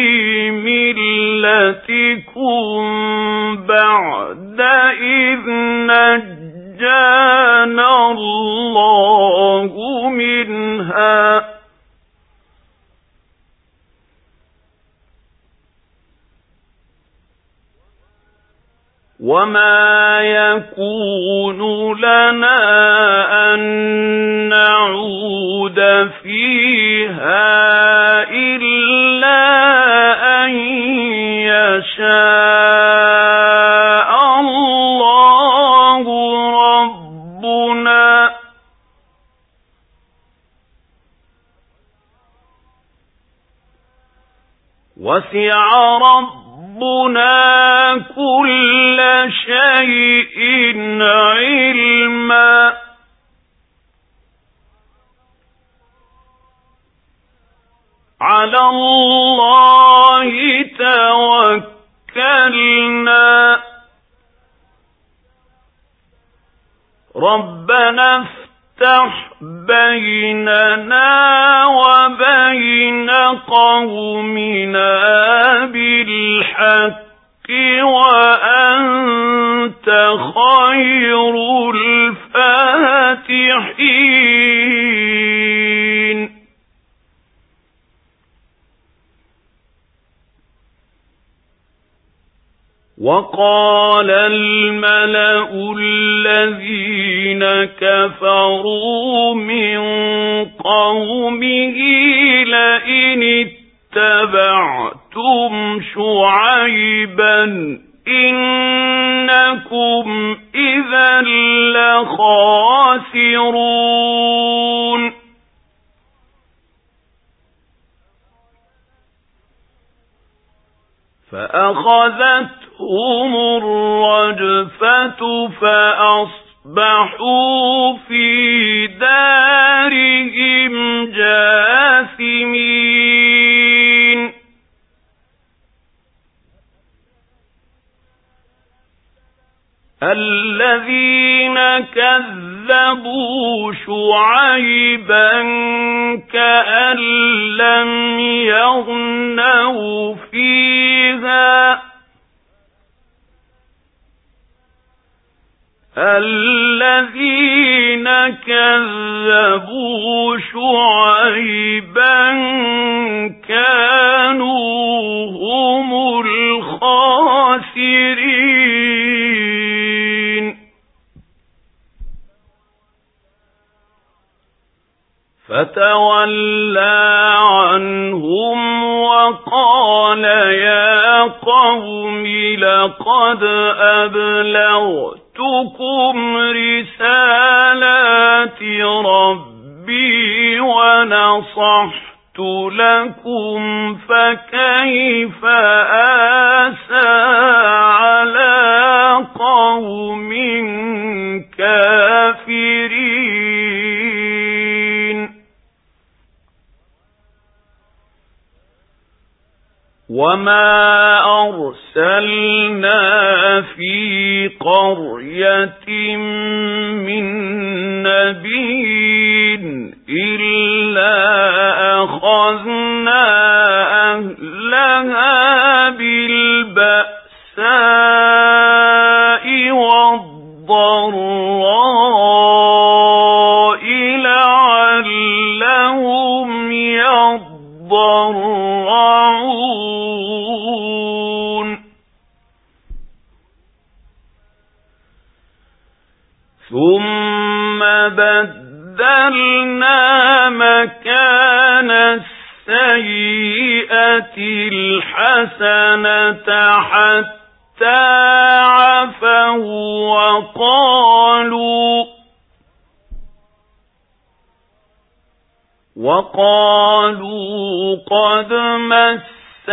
مِلَّتِكُمْ بَعْدَ إِذْ نَجَّانَا اللَّهُ مِنْهَا ۚ وَمَا يَكُونُ لَنَا أَن نَّعُودَ فِيهَا إِلَّا أَن يَشَاءَ اللَّهُ رَبُّنَا ۚ وَسِعَ رَبُّنَا كُلَّ شَيْءٍ عِلْمًا. عَلَى اللَّهِ تَوَكَّلْنَا. رَبَّنَا افْتَحْ بَيْنَنَا وَبَيْنَ قَوْمِنَا بِالْحَقِّ وَأَنْتَ خَيْرُ الْفَاتِحِينَ. وَقَالَ الْمَلَأُ الَّذِينَ كَفَرُوا مِنْ قَوْمِهِ لَئِنِ اتَّبَعْتُمْ شُعَيْبًا إِنَّكُمْ إِذًا لَخَاسِرُونَ. فَأَخَذَتْهُمُ الرَّجْفَةُ فَأَصْبَحُوا فِي دَارِهِمْ جَاثِمِينَ. الَّذِينَ كَذَّبُوا شُعَيْبًا كَأَن لَّمْ يَغْنَوْا فِيهَا الذين كذبوا شعيبا كانوا هم الخاسرين فتولى عنهم وقال يا قوم لقد أبلغتكم رسالات ربي ونصحت لكم فكيف آسى على قوم كافرين وما أرسلنا في قرية من نبي إلا أخذنا أهلها بالبأساء والضراء لعلهم يضرعون ثم بدلنا مكان السيئة الحسنة حتى عفوا وقالوا قد مس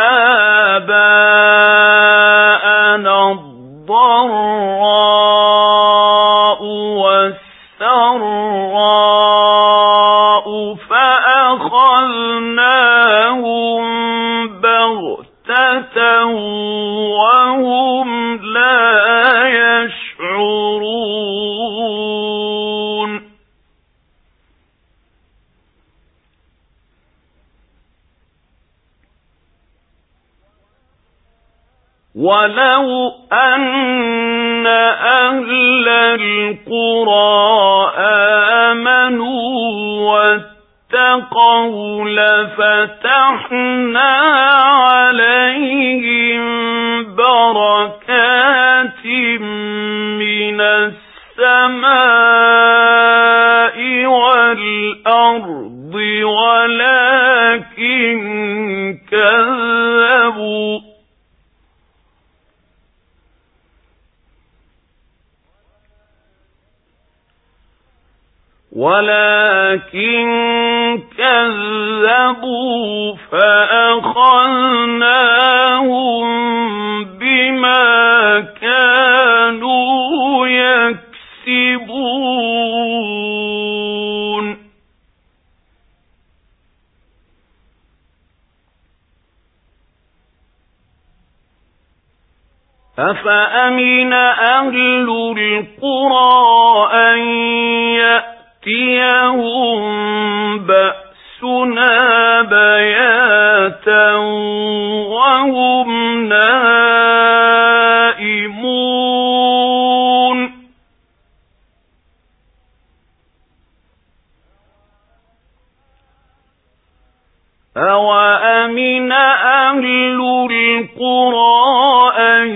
آباءنا الضراء والسراء فأخذناهم بغتة وهم لا يشعرون ولو أن أهل القرى آمنوا واتقوا لفتحنا عليهم بركات من السماء والأرض ولكن كذبوا فأخذناهم بما كانوا يكسبون أفأمن أهل القرى أن يأتيهم بأسنا بياتا وهم نائمون أوأمن أهل القرى أن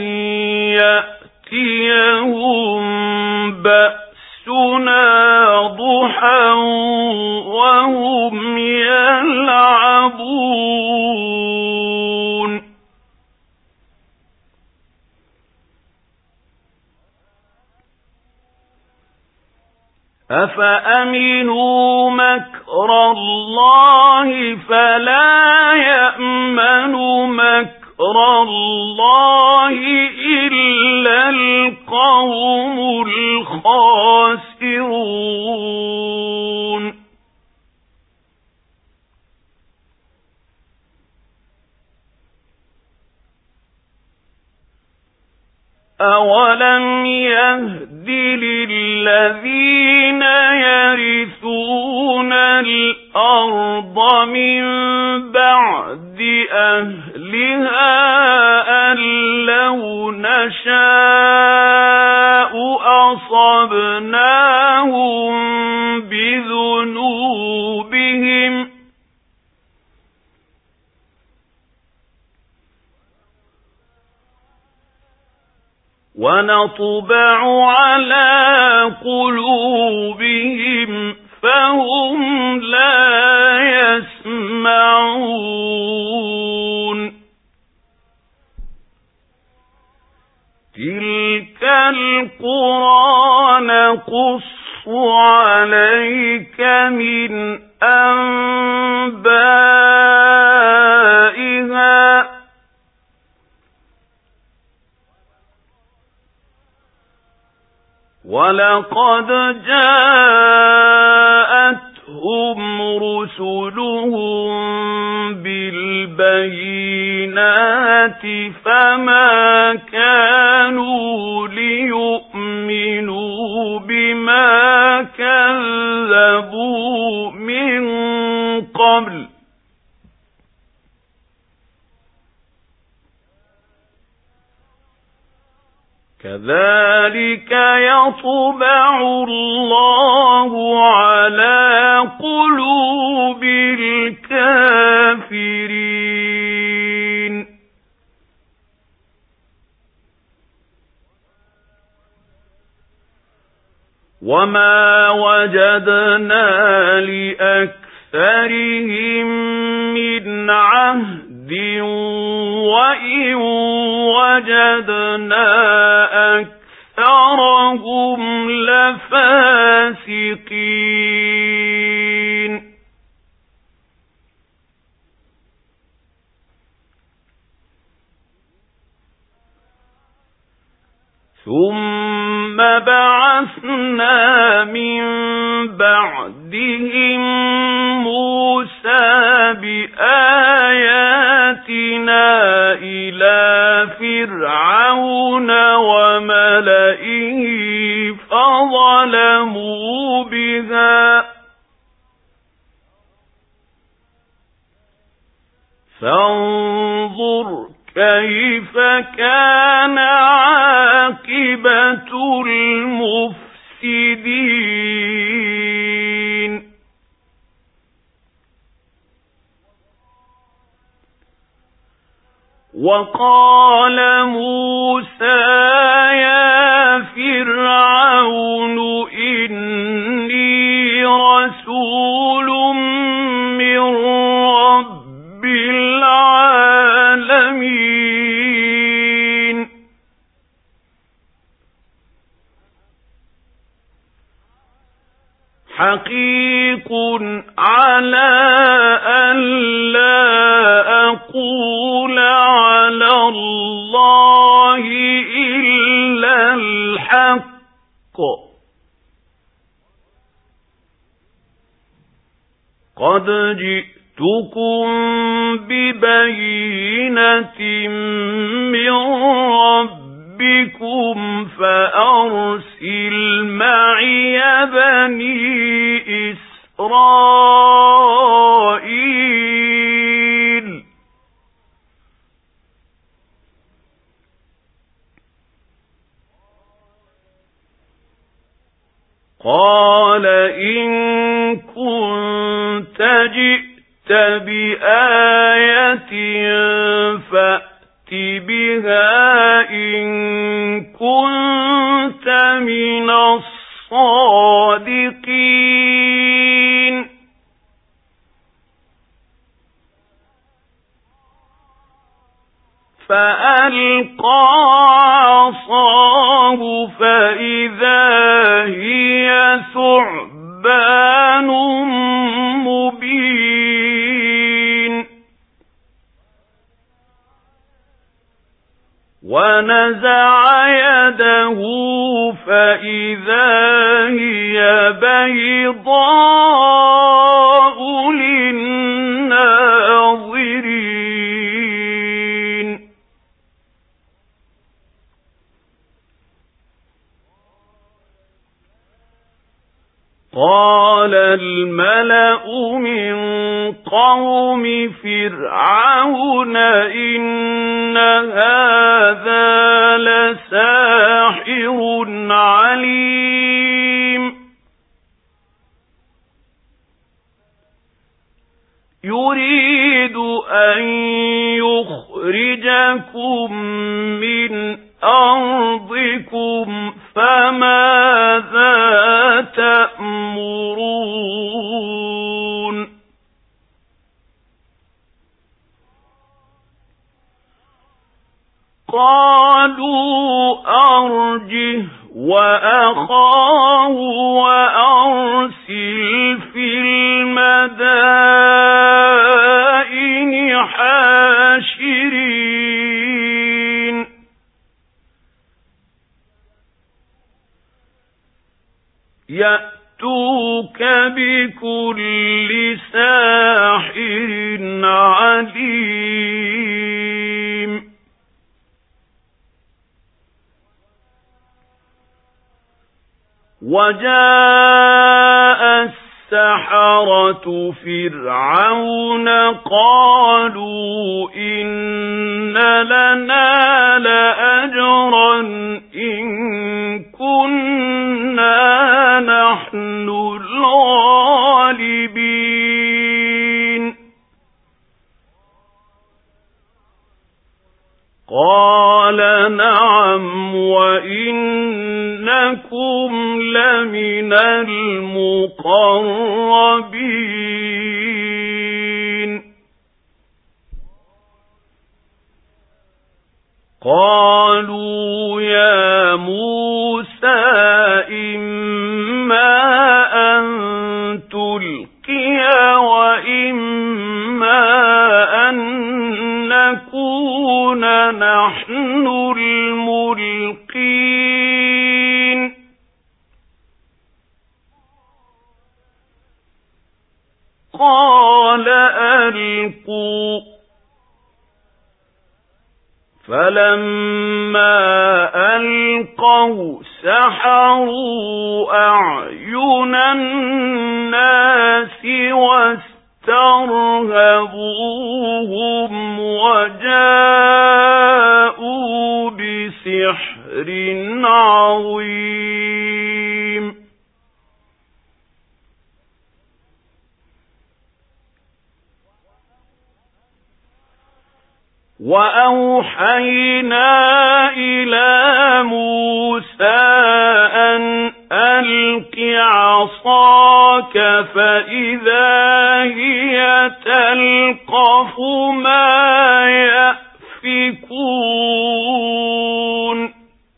يأتيهم بأسنا ضحى وهم يلعبون أفأمنوا مكر الله فلا يأمن مكر الله إلا القوم الخاسرون أولم يهد للذين يرثون الأرض من بعد أهلها أن لو نشاء ونطبع على قلوبهم فهم لا يسمعون تلك القرى نقص عليك من أنبائها ولقد جاءتهم رسلهم بالبينات فما كانوا ليؤمنوا بما كذبوا من قبل كذلك يطبع الله على قلوب الكافرين وما وجدنا لأكثرهم من عهد وإن وجدنا أكثرهم لفاسقين ثم بعثنا من بعدهم موسى بآياتنا إلى فرعون وملئه فظلموا بها فانظر كيف كان عاقبة المفسدين وقال موسى يا فرعون إني رسول من رب العالمين حقيق على أن لا أقول على الله إلا الحق قد جئتكم ببينة من ربكم فأرسل معي بني إسرائيل قال إن كنت جئت بآية فأت بها إن كنت من الصادقين فألقى عصاه فإذا هي ثعبان مبين ونزع يده فإذا هي بيضاء للناظرين قال الملأ من قوم فرعون إن هذا لساحر عليم يريد أن يخرجكم من أرضكم فماذا تأمرون قالوا أرجه وأخاه وأرسل في المدائن حاشرين يأتوك بكل ساحر عليم وجاء السحرة فرعون قالوا إن لنا لأجرا إن كنا نحن الغالبين قال نعم وإنكم لمن المقربين قالوا يا موسى إما أن تلقي وإما أن نكون نحن الملقين قال ألقوا فلما ألقوا سحروا أعين الناس واسترهبوهم وجاءوا بسحر عظيم وأوحينا إلى موسى أن ألق عصاك فإذا هي تلقف ما يأفكون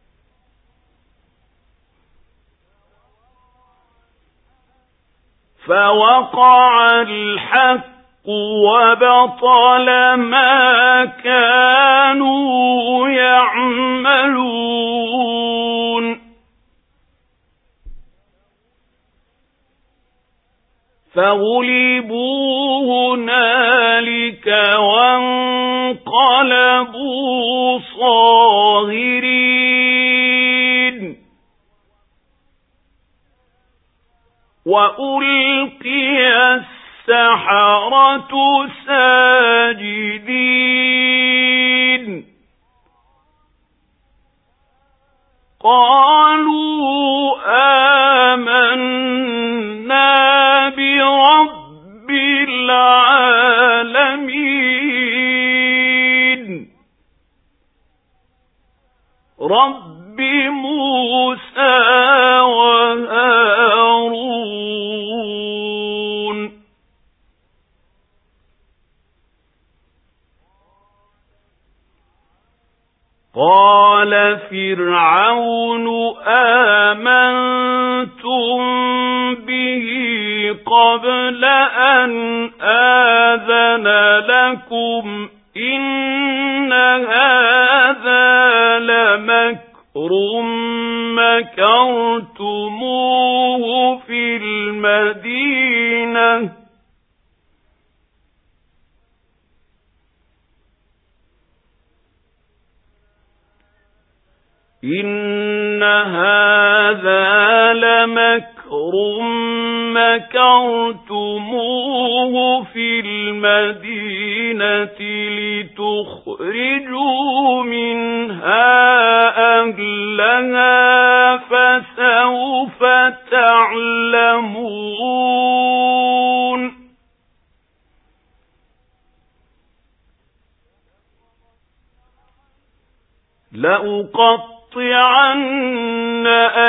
فوقع الحق وبطل ما كانوا يعملون فغلبوا هنالك وانقلبوا صاغرين وألقي السحرة ساجدين قالوا آمنا برب العالمين رب موسى وهارون قال فرعون آمنتم به قبل أن آذن لكم إن هذا لمكر مكرتموه في المدينة إن هذا لمكر مكرتموه في المدينة لتخرجوا منها أهلها فسوف تعلمون لأقسمن لأقطعن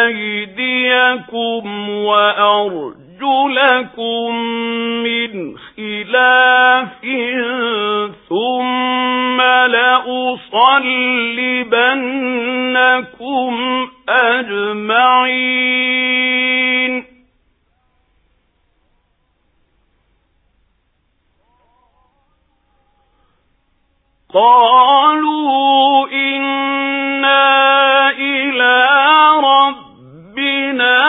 أيديكم وأرجلكم من خلاف ثم لأصلبنكم أجمعين قالوا إنا إلى ربنا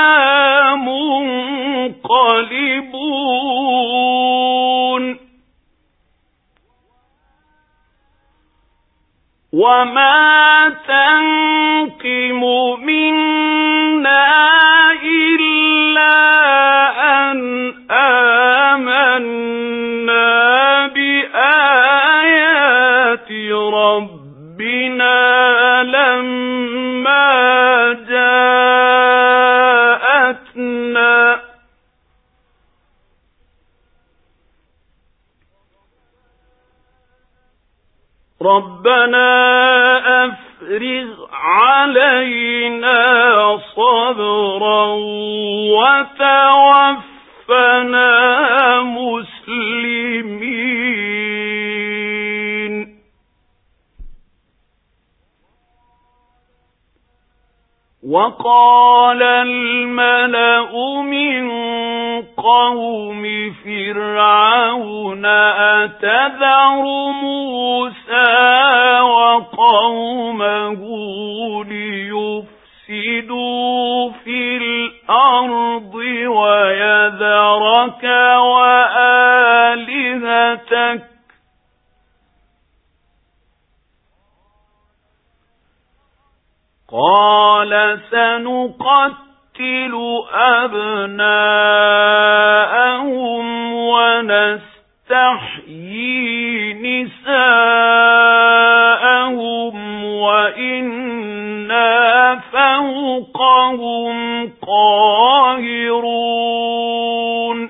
منقلبون وما تنقم منا إلا أن آمنا بآيات ربنا لما جاءتنا ربنا أفرغ علينا صبرا وتوفنا مسلمين وقال الملأ من قوم فرعون أتذر موسى وقومه ليفسدوا في الأرض ويذرك وآلهتك قال سنقتل أبناءهم ونستحيي نساءهم وإنا فوقهم قاهرون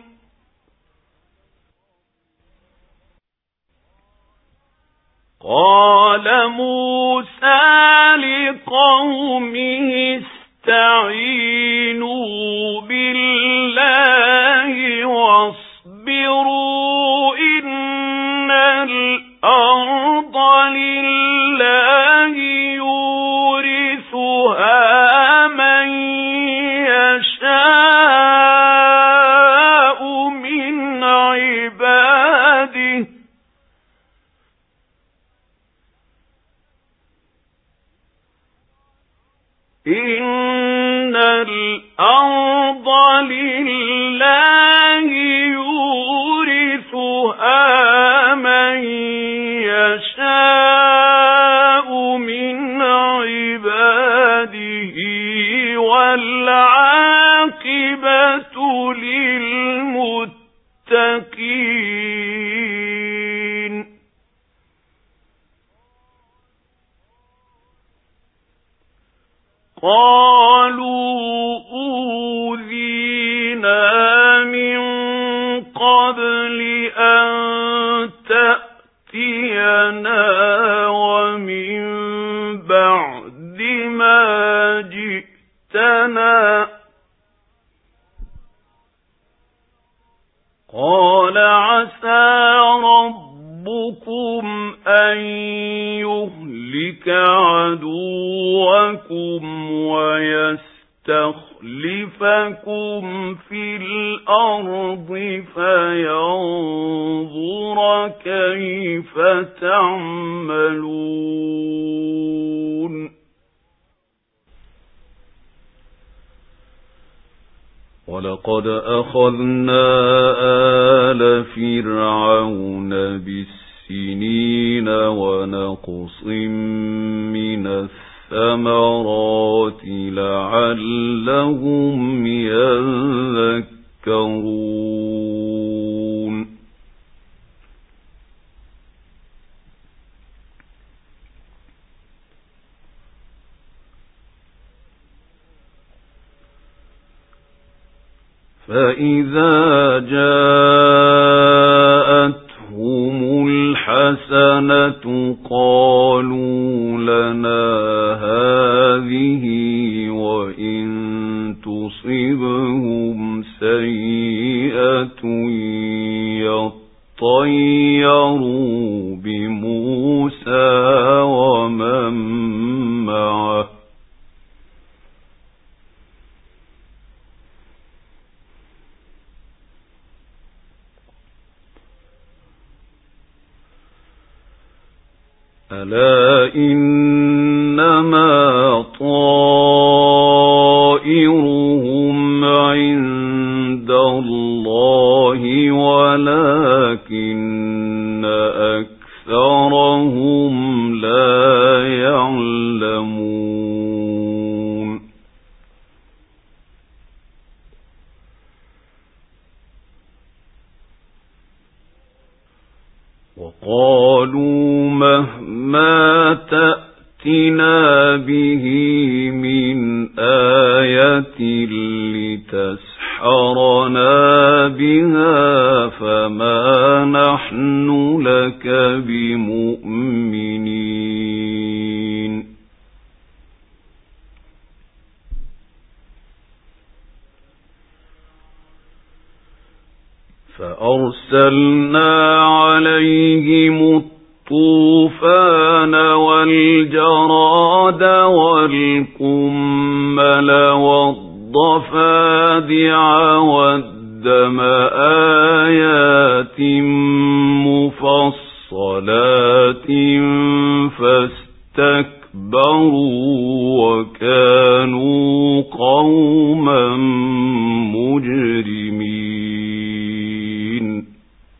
قال موسى لقومه استعينوا بالله واصبروا إن الأرض لله يورثها من يشاء من عباده إن الأرض لله يورثها من يشاء من عباده والعاقبة للمتقين قالوا أوذينا من قبل أن تأتينا ومن بعد ما جئتنا قال عسى ربكم أن يهلك عدوكم ويستخلفكم في الأرض فينظر كيف تعملون ولقد أخذنا آل فرعون بالسنين ونقص من الثمرات لعلهم يذكرون فإذا جاءتهم الحسنة قالوا لنا هذه هذه وإن تصبهم سيئة يطيروا بموسى ومن معه ألا إنما طائرهم عند الله ولكن أكثرهم لا يعلمون وقالوا مهما تأتنا به من آية لتسحرنا بها فما نحن لك بمؤمنين فأرسلنا عليهم الطوفان والجراد والقمل والضفادع والدم آيات مفصلات فاستكبروا وكانوا قوما مجرمين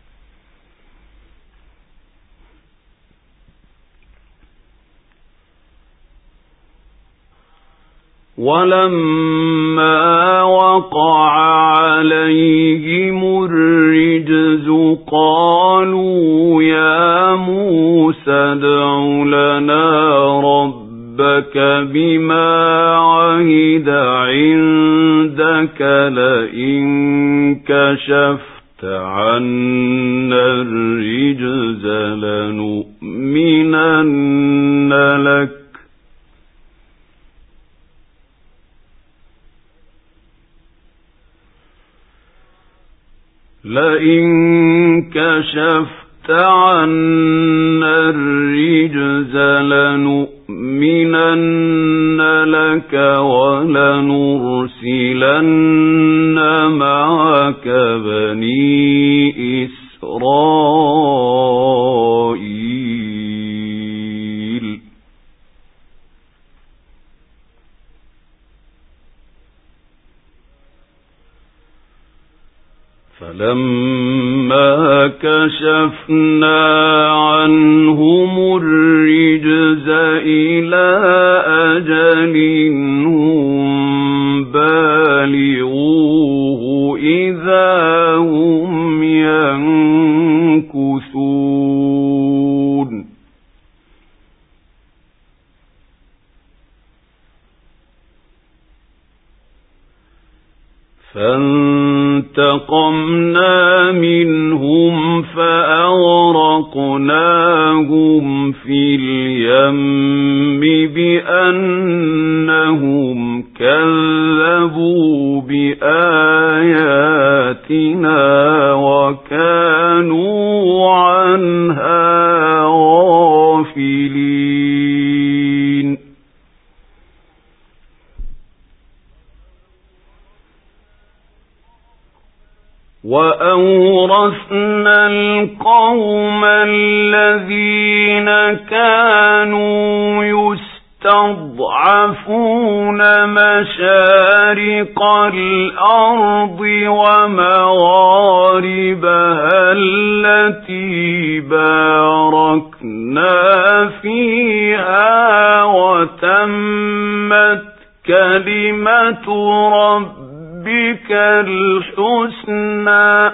ولما وقع عليهم الرجز قالوا يا موسى ادع لنا ربك بما عهد عندك لئن كشفت عنا الرجز لنؤمنن لك عنا الرجز لنؤمنن لك ولنرسلن معك بني إسرائيل فلما كشفنا عنهم الرجز إلى أجل هم بالغوه إذا هم ينكثون فانتقمنا منهم فأغرقناهم في اليم بأنهم كذبوا بآياتنا وكانوا عنها غافلين وأورثنا القوم الذين كانوا يستضعفون مشارق الأرض ومغاربها التي باركنا فيها وتمت كلمة ربك الحسنى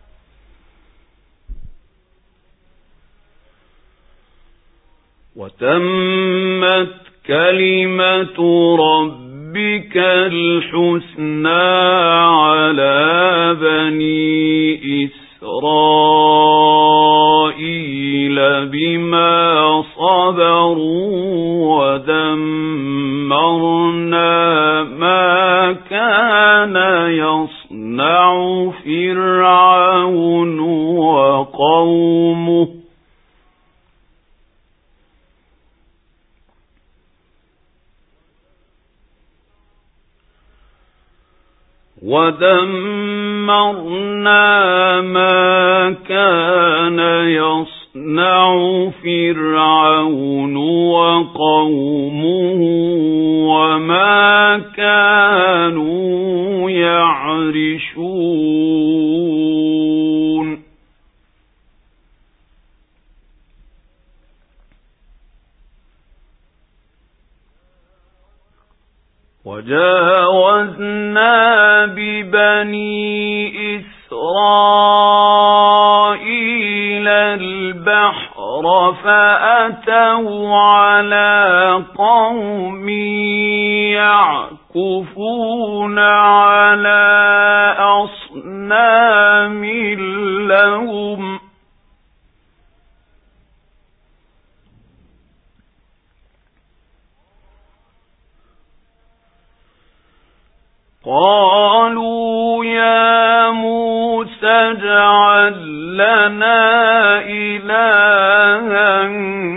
على بني إسرائيل بما صبروا ودمرنا كان يصنع فرعون وقومه ودمرنا ما كان يصنع فرعون وقومه وما كانوا يعرشون وجاوزنا ببني إسرائيل البحر فأتوا على قوم يعكفون على أصنام لهم قالوا يا موسى اجعل لنا إلها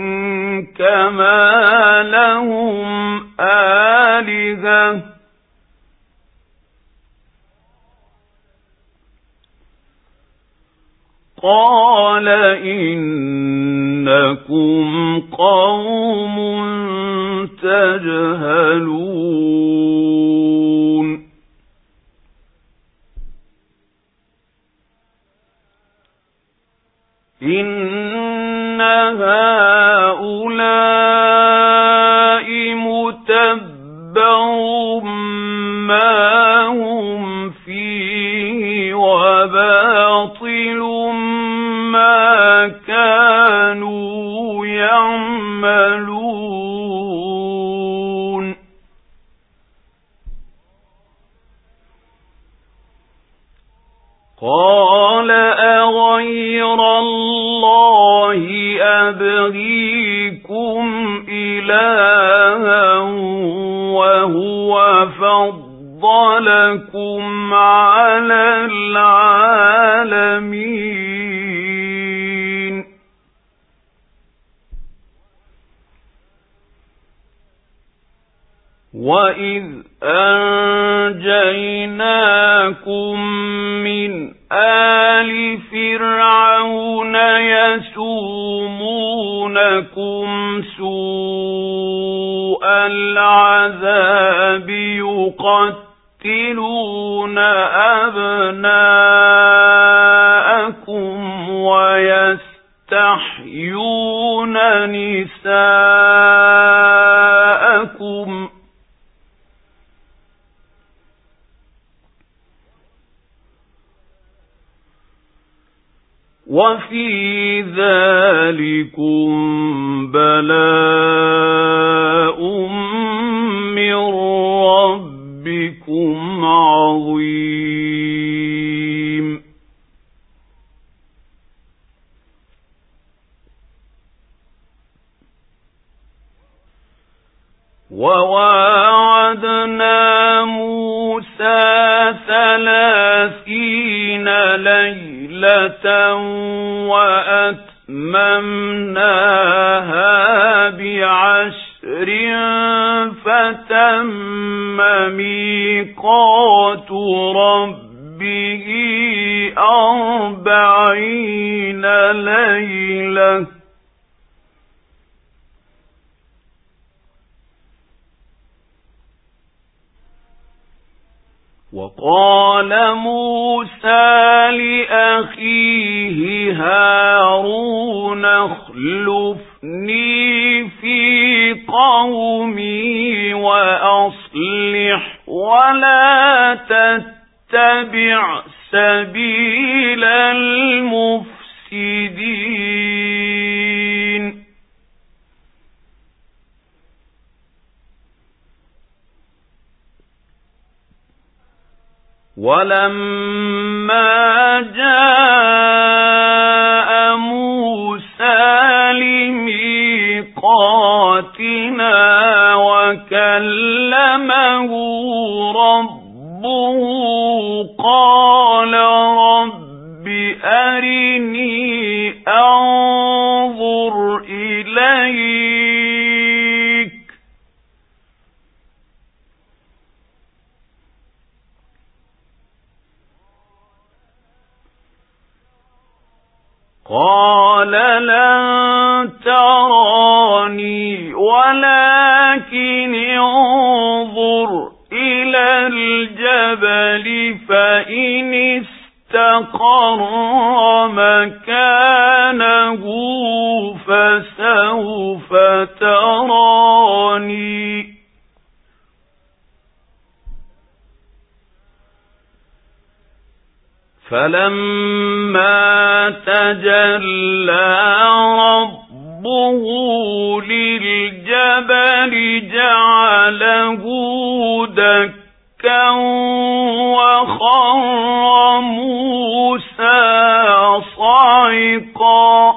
كما لهم آلهة قال إنكم قوم تجهلون إن هؤلاء متبر ما هم فيه وباطل ما كانوا يعملون قال أغير الله أبغيكم إلها وهو فضلكم على العالمين وإذ أنجيناكم من آل فرعون يسومونكم سوء العذاب يقتلون أبناءكم ويستحيون نساءكم وفي ذلكم بلاء من ربكم عظيم وواعدنا موسى 30 ليلة وأتممناها ب10 فتم ميقات ربه 40 ليلة وقال موسى لأخيه هارون اخلفني في قومي وأصلح ولا تتبع سبيل المفسدين ولما جاء موسى لميقاتنا وكلمه ربه قال رب أرني أنظر إليك قال لن تراني ولكن انظر إلى الجبل فإن استقر مكانه فسوف تراني فلما تجلى ربه للجبل جعله دكا وخر موسى صعقا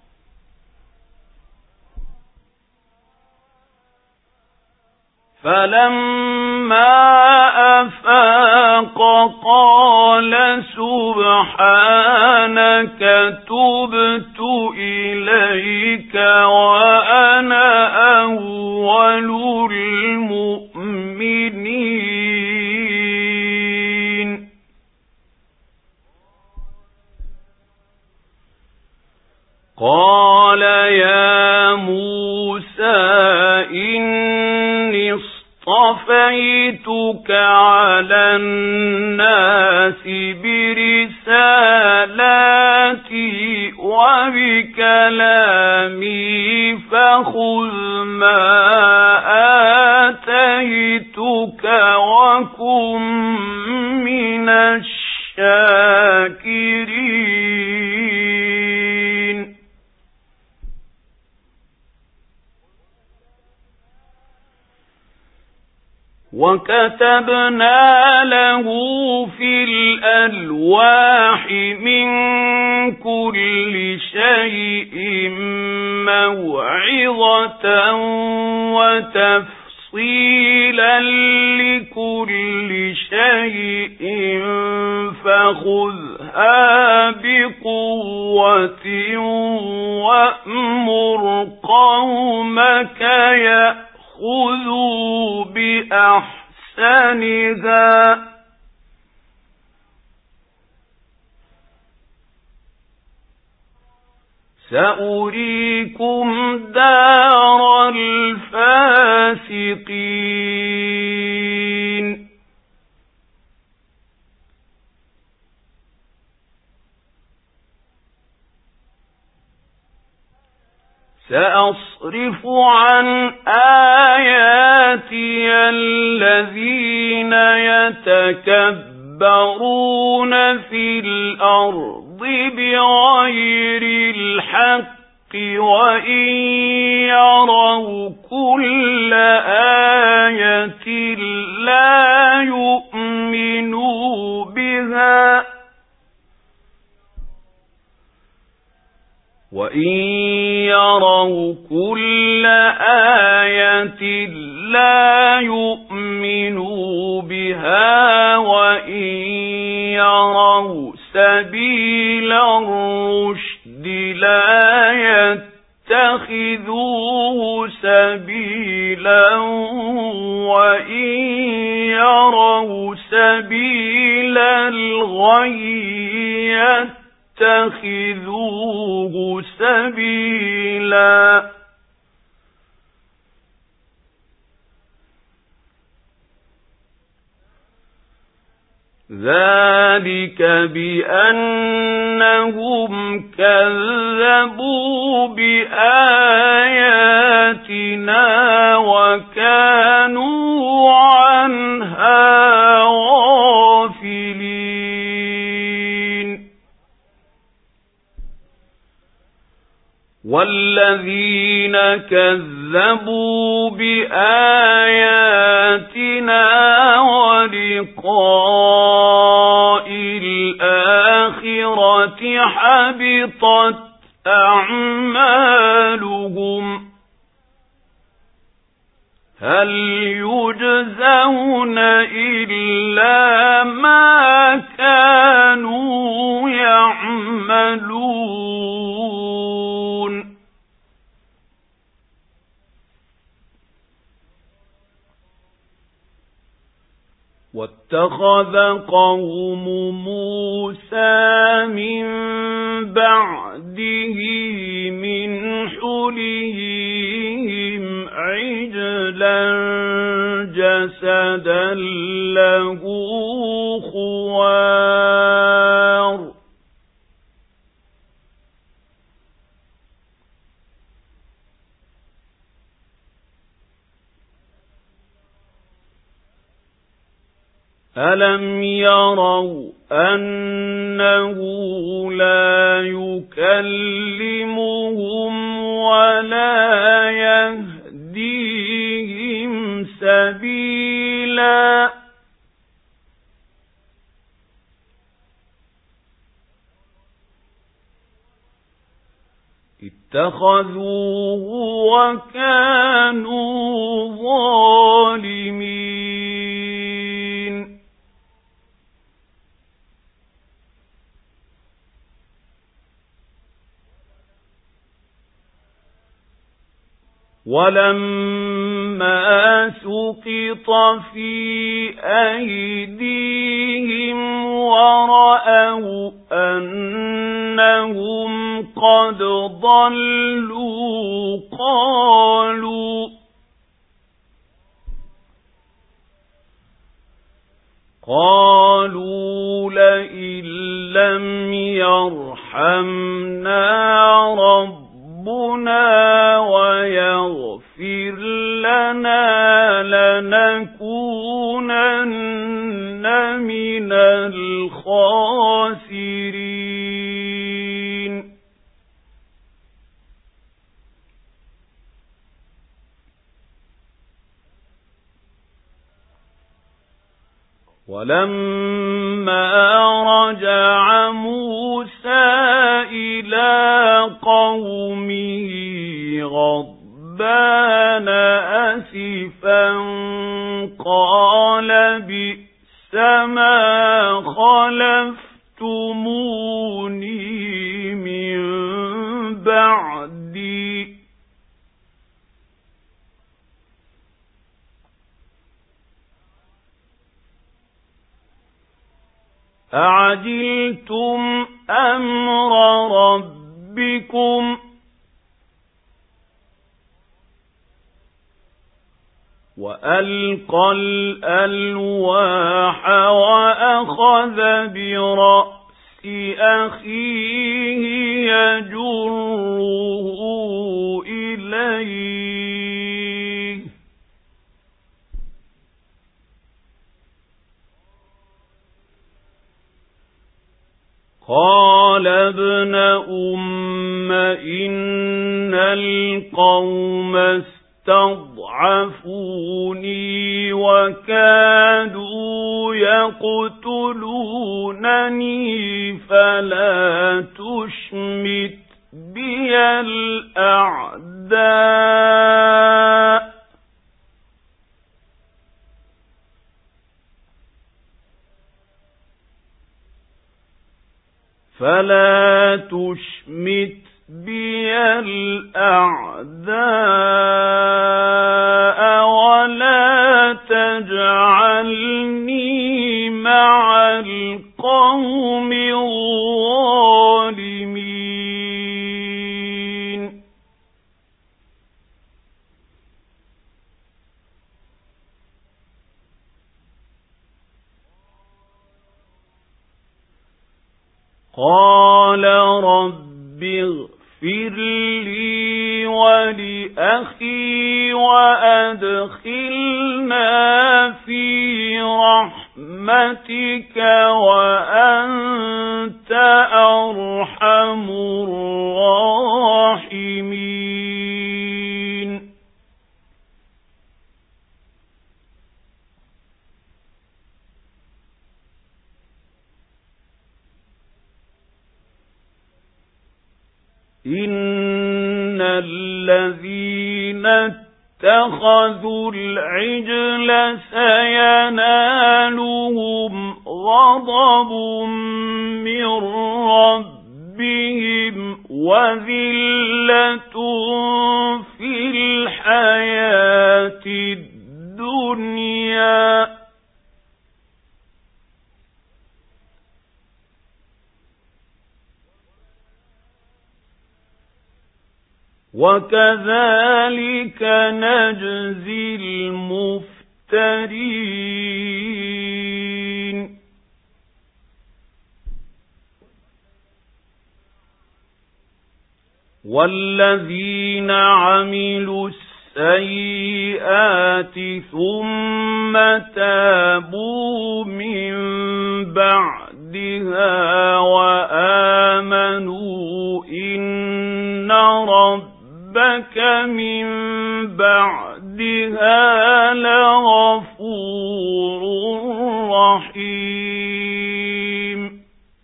فلما أفاق قال سبحانك تبت إليك وأنا أول المؤمنين قال يا موسى إني اصطفيتك على الناس برسالاتي وبكلامي فخذ ما آتيتك وكن من الشاكرين وكتبنا له في الألواح من كل شيء موعظة وتفصيلا لكل شيء فخذها بقوة وأمر قومك خذوا بأحسنها سأريكم دار الفاسقين سأصرف عن آياتي الذين يتكبرون في الأرض بغير الحق وإن يروا كل آية لا يؤمنوا بها وإن يروا كل آية لا يؤمنوا بها وإن يروا سبيل الرشد لا يتخذوه سبيلا وإن يروا سبيل الغي يتخذوه سبيلا ذلك بأنهم كذبوا بآياتنا وكانوا عنها غافلين والذين كذبوا بآياتنا ولقاء الآخرة حبطت أعمالهم هل يجزون يجزون إلا ما كانوا يعملون واتخذ قوم موسى من بعده من حليهم عجلا جسدا له خوار ألم يروا أنه لا يكلمهم ولا يهديهم سبيلا اتخذوه وكانوا ظالمين ولما سقط في أيديهم ورأوا أنهم قد ضلوا قالوا لئن لم يرحمنا ربنا ويغفر لنا لنكونن من الخاسرين ولما رجع موسى إلى قومه غضبان أسفا قال بئس ما خلفتموني من بعدي أعجلتم أمر ربكم وألقى الألواح وأخذ برأس أخيه يجره إليه قال ابن أم إن القوم استضعفوني وكادوا يقتلونني فلا تشمت بي الأعداء فلا تشمت بي الأعداء ولا تجعلني مع القوم الظالمين قال رب اغفر لي ولأخي وأدخلنا في رحمتك وأنت أرحم الراحمين إن الذين اتخذوا العجل سينالهم غضب من ربهم وذلة في الحياة الدنيا وكذلك نجزي المفترين والذين عملوا السيئات ثم تابوا من بعدها وآمنوا إن ربك من بعدها لغفور رحيم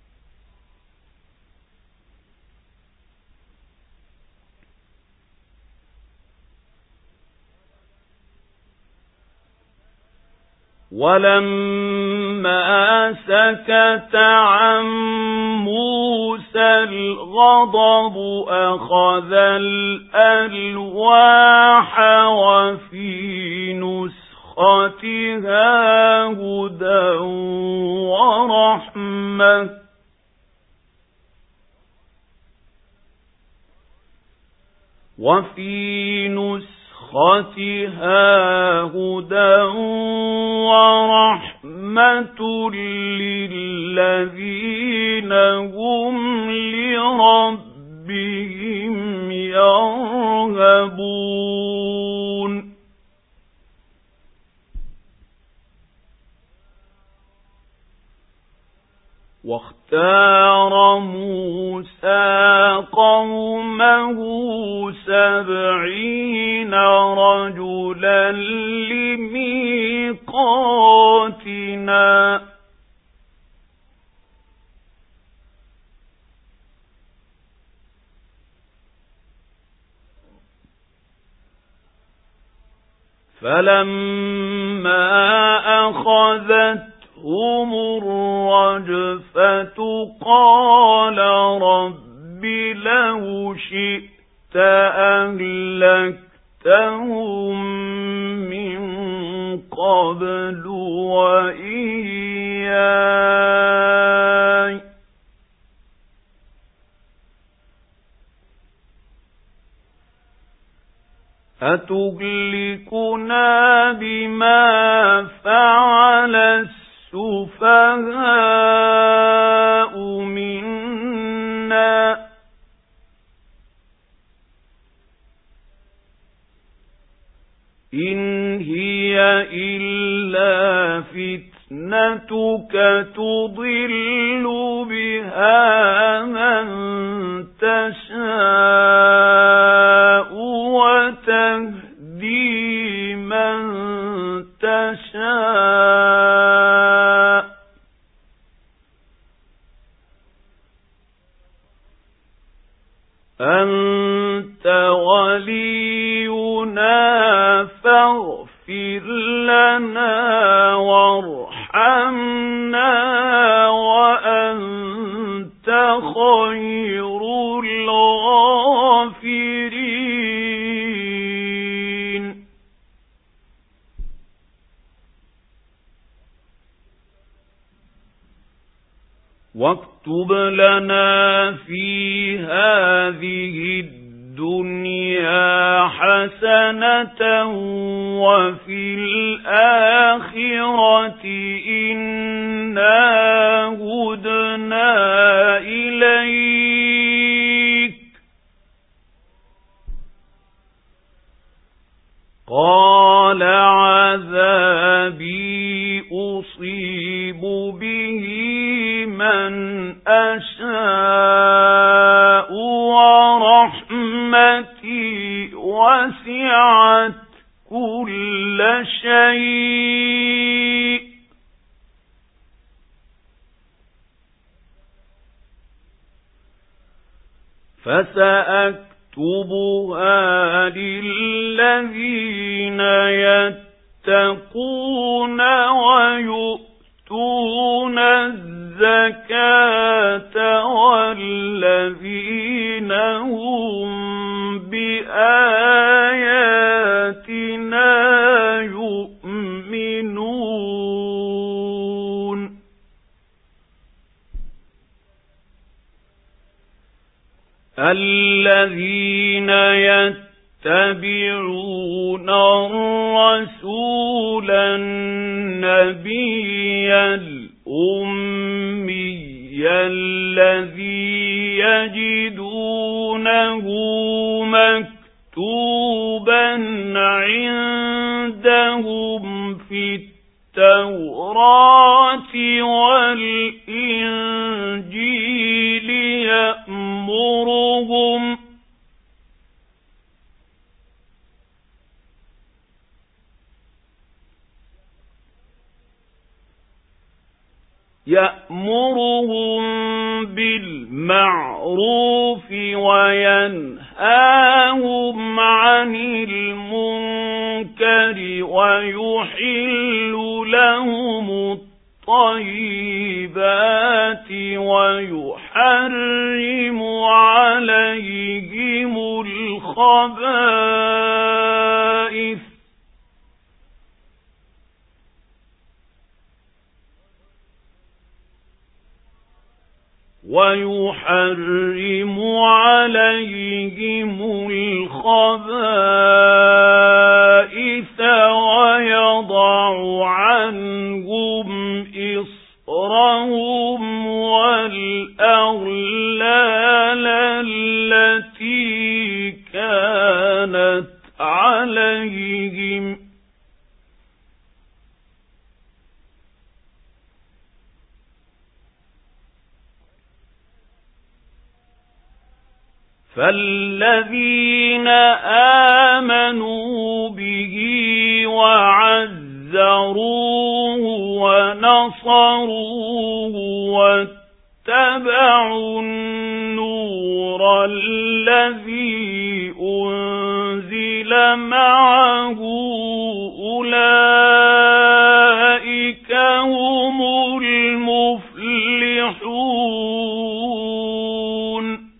ولما سكت عن موسى الغضب أخذ الألواح وفي نسختها هدى ورحمة ورحمة للذين هم لربهم يرهبون واختار موسى قومه 70 رجلا لميقاتنا فلما أخذتهم الرجفة قال رب لو شئت أهلكتهم من قبل وإياي أتهلكنا بما فعل السفهاء منا إن هي إلا فتنتك تضل بها من تشاء وتهدي من تشاء أنت ولينا فاغفر لنا وارحمنا وأنت خير الغافرين واكتب لنا في هذه الدنيا حسنة وفي الآخرة إنا هدنا إليك قال عذابي أصيب به من أشاء ورحمتي وسعت كل شيء فسأكتبها نكتبها للذين يتقون ويؤتون الزكاة والذين هم بآياتنا يؤمنون الذين يتبعون الرسول النبي الأمي الذي يجدونه مكتوبا عندهم في التوراة والإنجيل يأمرهم بالمعروف وينهاهم عن المنكر ويحل لهم الطيبات ويحرم عليهم الخبائث ويضع عنهم إصرهم والأغلال التي كانت عليهم فالذين آمنوا به وعزروه ونصروه واتبعوا النور الذي أنزل معه أولئك هم المفلحون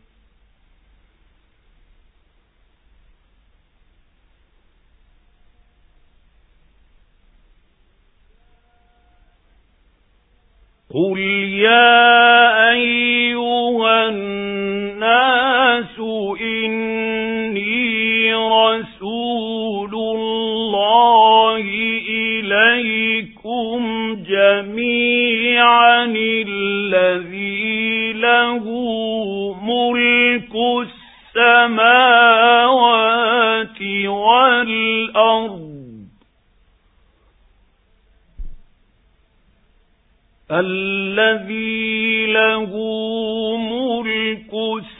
قل يا أيها الناس إني رسول الله إليكم جميعا الذي له ملك السماوات والأرض الذي له ملك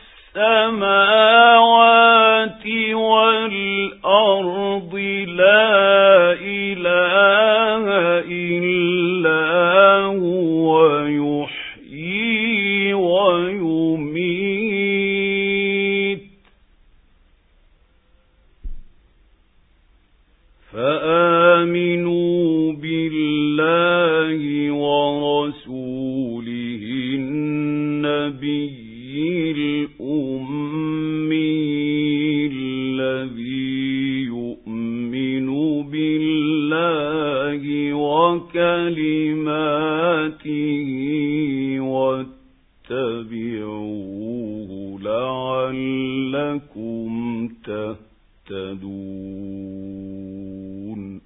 السماوات والأرض لا إله إلا هو يحيي ويميت فآمنوا بالله ورسوله النبي الأمي الذي يؤمن بالله وكلماته واتبعوه لعلكم تهتدون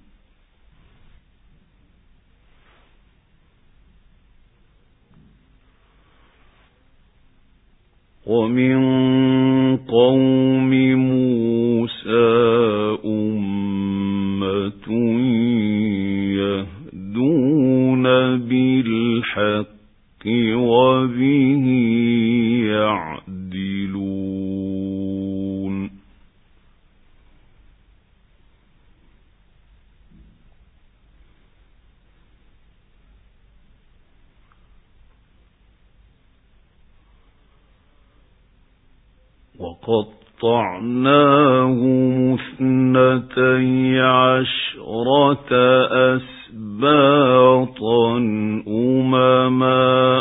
ومن قوم موسى أمة يهدون بالحق وبه يعدلون وقد وقطعناهم 12 أسباطا أمما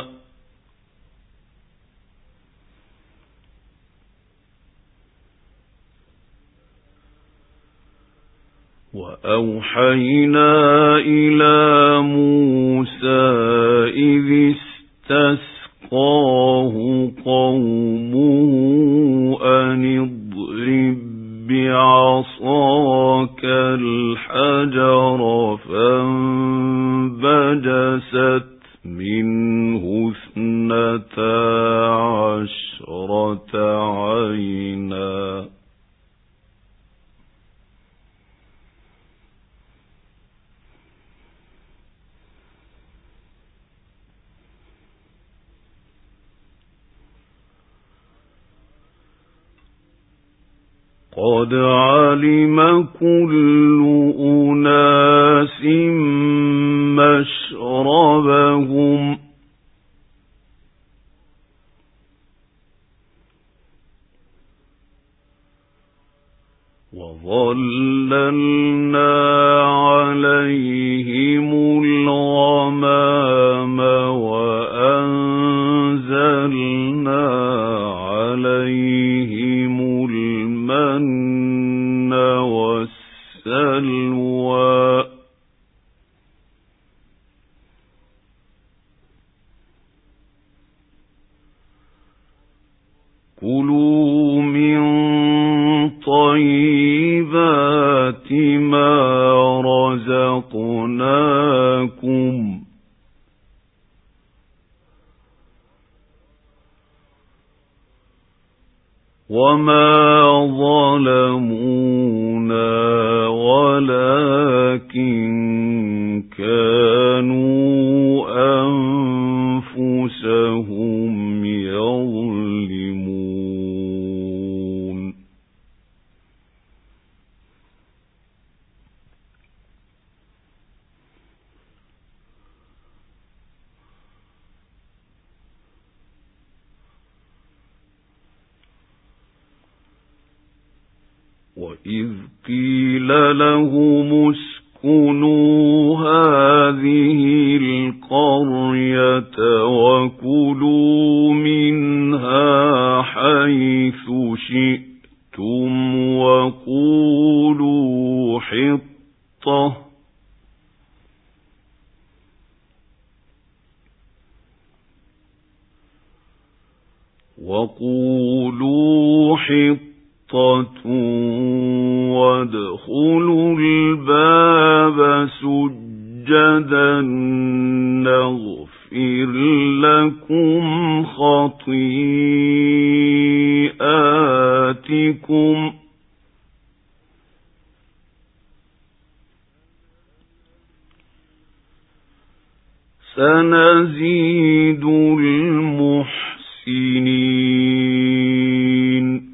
وأوحينا إلى موسى إذ استسقاه قومه أن اضرب بعصاك الحجر فانبجست منه 12 عينا قد علم كل أناس مشربهم وظللنا عليهم الغمام وأنزلنا عليهم المن والسلوى كلوا من طيبات ما رزقناكم وما ظلمونا ولكن كانوا أنفسهم يظلمون وإذ قيل لهم اسكنوا هذه القرية وكلوا منها حيث شئتم وقولوا حطة وادخلوا الباب سجدا نغفر لكم خطيئاتكم سنزيد المحسنين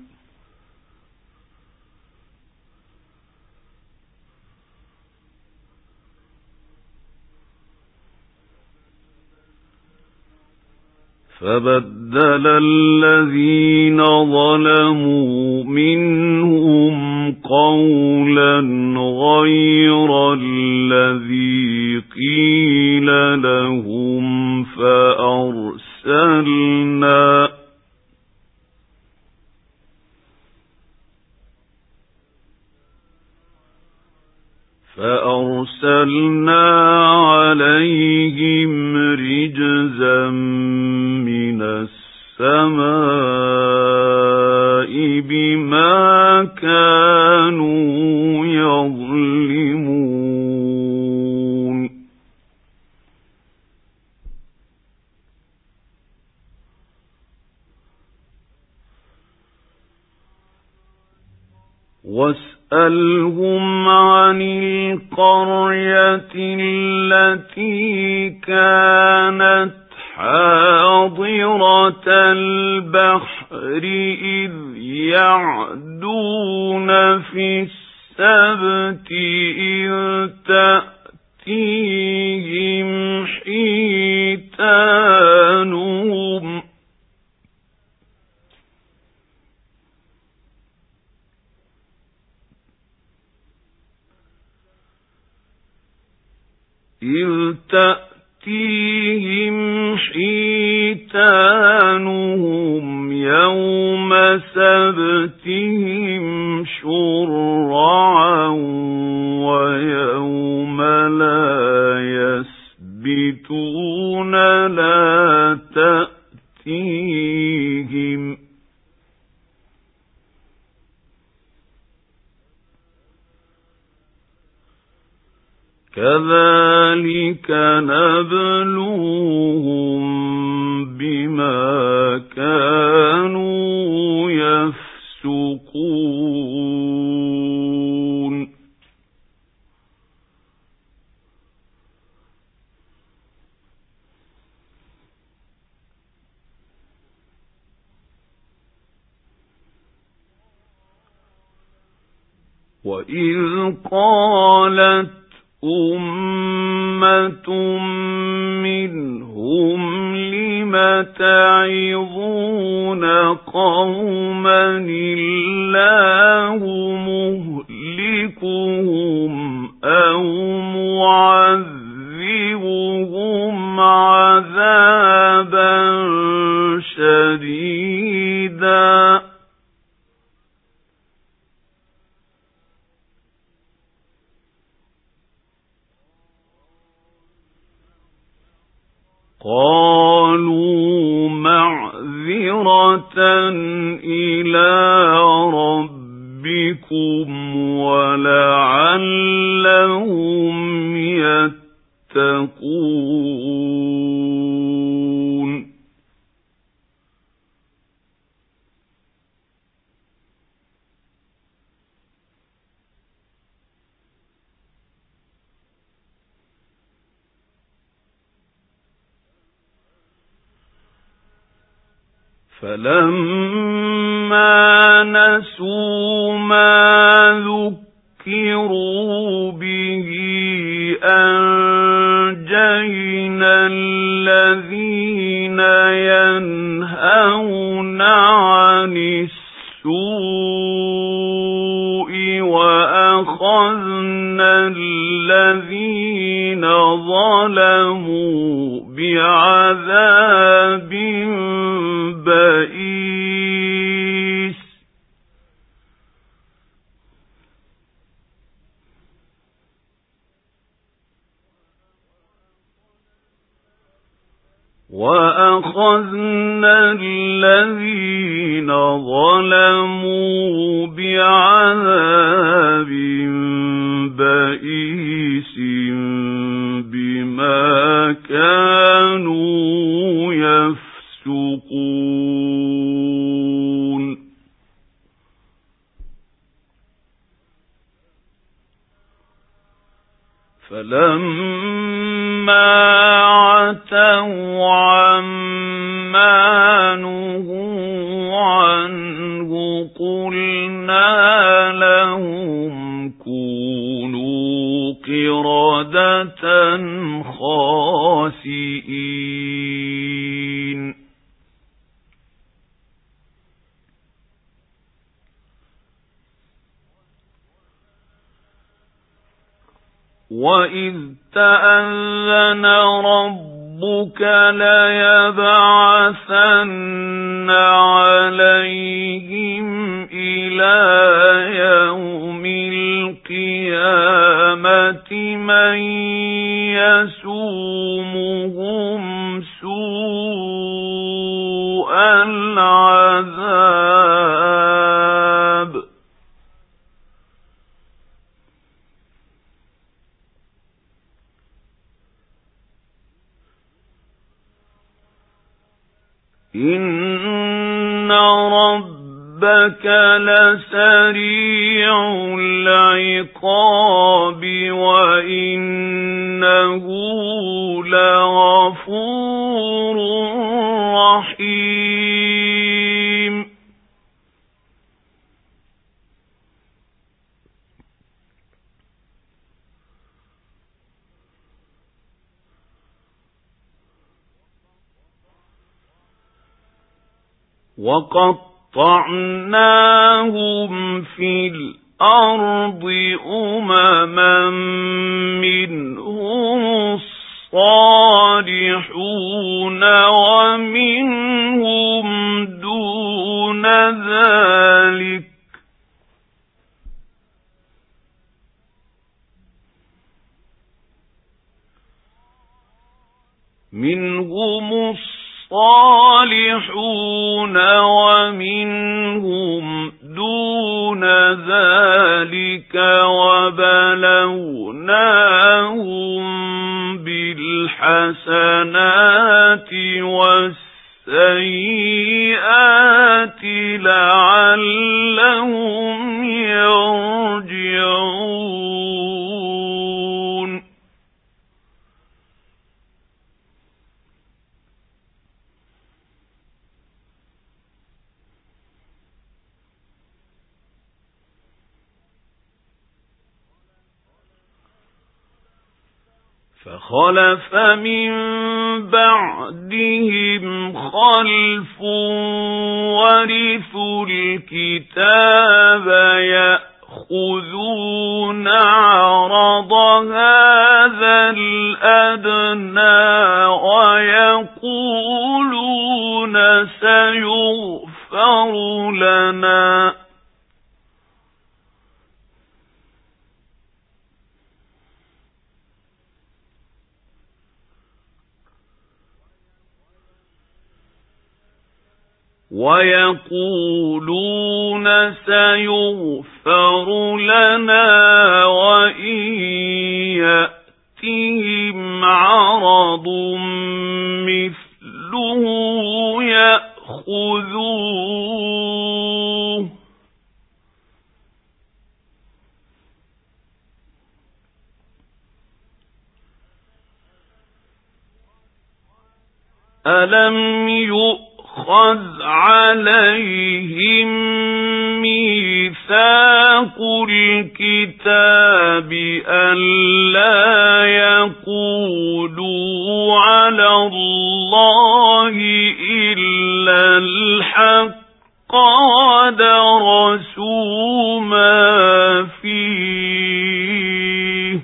فبدل الذين ظلموا منهم قولا غير الذي قيل لهم فأرسلنا عليهم رجزا من السماء بما كانوا يظلمون واسألهم عن القرية التي كانت حاضرة البحر إذ يعدون في السبت إذ تأتيهم حيتانهم تأتيهم حيتانهم يوم سبتهم شرعا ويوم لا يسبتون لا تأتيهم كذلك نبلوهم بما كانوا يفسقون وإذ قالت أمة منهم لم تعظون قوما الله مهلكهم أو معذبهم عذابا شديدا قالوا معذرة إلى ربكم ولعلهم يتقون فلما نسوا ما ذكروا به أنجينا الذين ينهون عن السوء وأخذنا الذين ظلموا بعذاب بئيس وأخذنا الذين ظلموا بعذاب بئيس بما كانوا يفسقون فلما عتوا عما نهوا عنه قلنا لهم كونوا قردة خاسئين وَإِذْ تَأَذَّنَ رَبُّكَ لَيَبْعَثَنَّ عَلَيْهِمْ إِلَى يَوْمِ الْقِيَامَةِ مَن يَسُومُهُمْ سُوءَ الْعَذَابِ إِنَّ رَبَّكَ لَسَرِيعُ الْعِقَابِ وَإِنَّهُ لَغَفُورٌ رَّحِيمٌ وَقَطَّعْنَاهُمْ فِي الْأَرْضِ أُمَمًا مِّنْهُمُ الصالحون ومنهم دون ذلك منهم الصالحون ومنهم دون ذلك وبلوناهم بالحسنات والسيئات لعلهم يرجعون فخلف من بعدهم خلف ورثوا الكتاب يأخذون عرض هذا الأدنى ويقولون سيغفر لنا وإن يأتهم عرض مثله يأخذوه ألم يؤخذ عليهم ميثاق الكتاب ألا يقولوا على الله إلا الحق ودرسوا ما فيه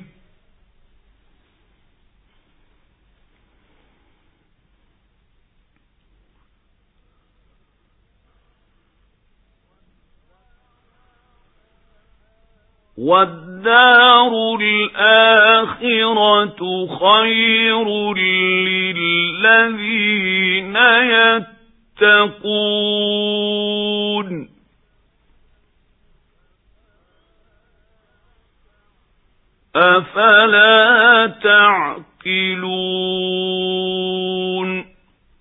والدار الآخرة خير للذين يتقون أفلا تعقلون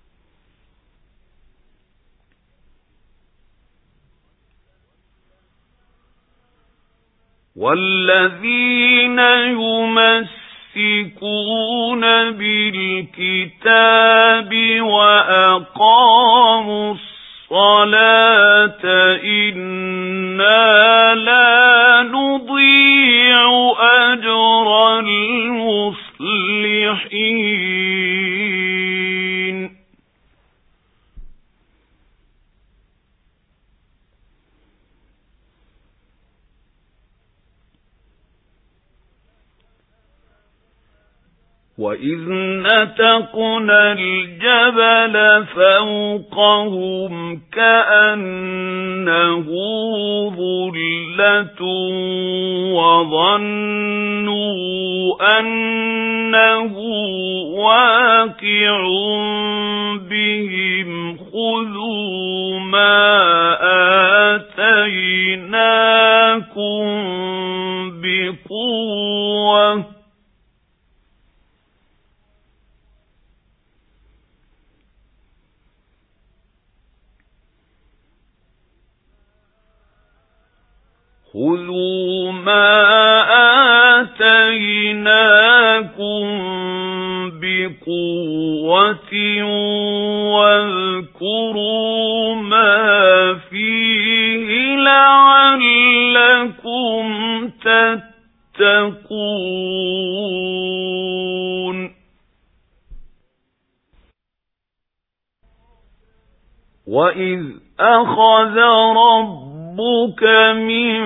والذين يمسكون بالكتاب وأقاموا الصلاة إنا لا نضيع أجر المصلحين وَإِذْ نَتَقْنَا الْجَبَلَ فَوْقَهُمْ كَأَنَّهُ ظُلَّةٌ وَظَنُّوا أَنَّهُ واقع بِهِمْ خُذُوا مَا آتَيْنَاكُمْ بِقُوَّةٍ خذوا ما آتيناكم بقوة واذكروا ما فيه لعلكم تتقون وإذ أخذ ربك ربك من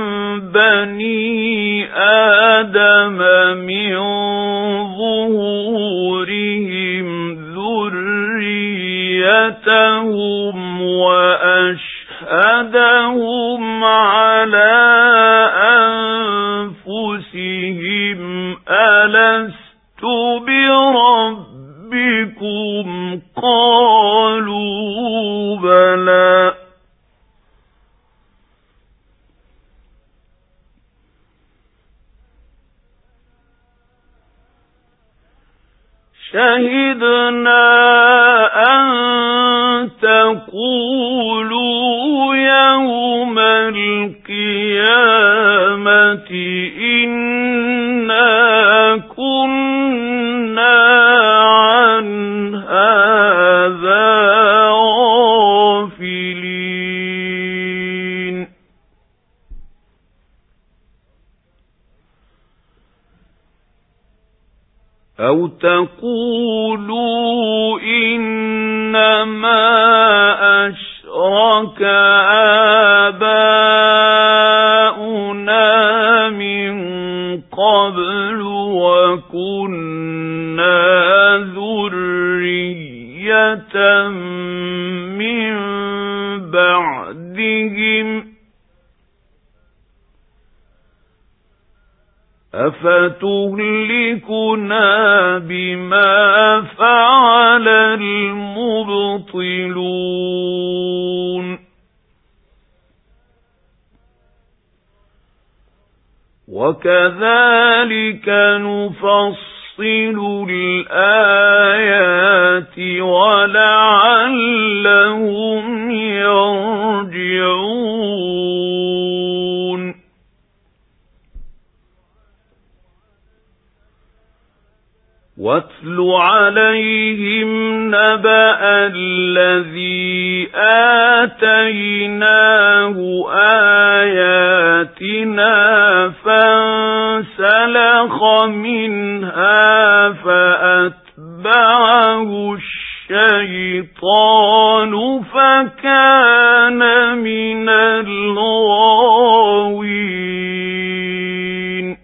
بني آدم من ظهورهم ذريتهم وأشهدهم على أنفسهم ألست بربكم قالوا بلى شهدنا أن تقولوا يوم القيامة إنا كنا عن هذا غافلين أو تقولوا إنما أشرك آباؤنا من قبل وكنا ذرية من بعدهم أفتهلكنا بما فعل المبطلون وكذلك نفصل الآيات ولعلهم يرجعون واتل عليهم نبأ الذي آتيناه آياتنا فانسلخ منها فأتبعه الشيطان فكان من الغاوين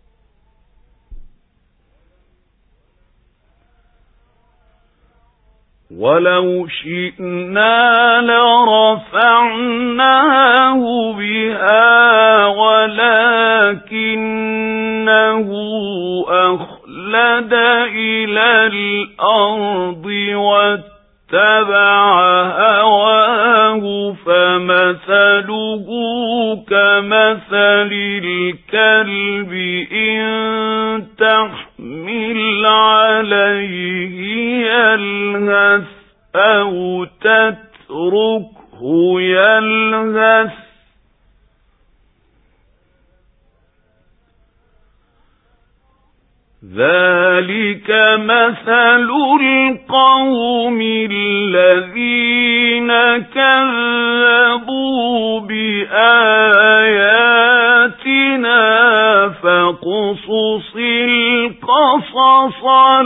ولو شئنا لرفعناه بها ولكنه أخلد إلى الأرض واتبع هواه فمثله كمثل الكلب إن تحمل عليه يلهث أو تتركه يلهث ذلك مثل القوم الذين كذبوا بآياتنا فاقصص القصص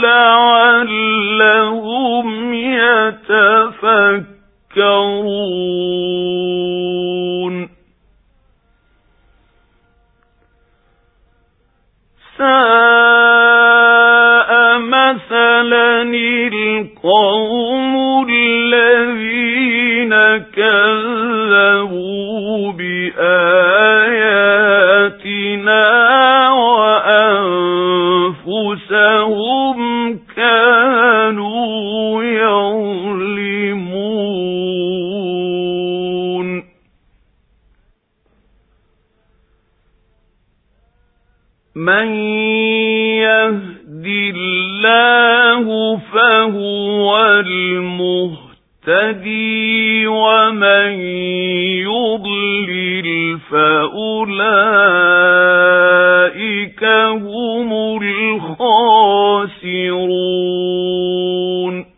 لعلهم يتفكرون ساء مثلا القوم الذين كذبوا بآياتنا وأنفسهم كانوا يظلمون من يهد الله فهو المهتدي ومن يضلل فأولئك هم الخاسرون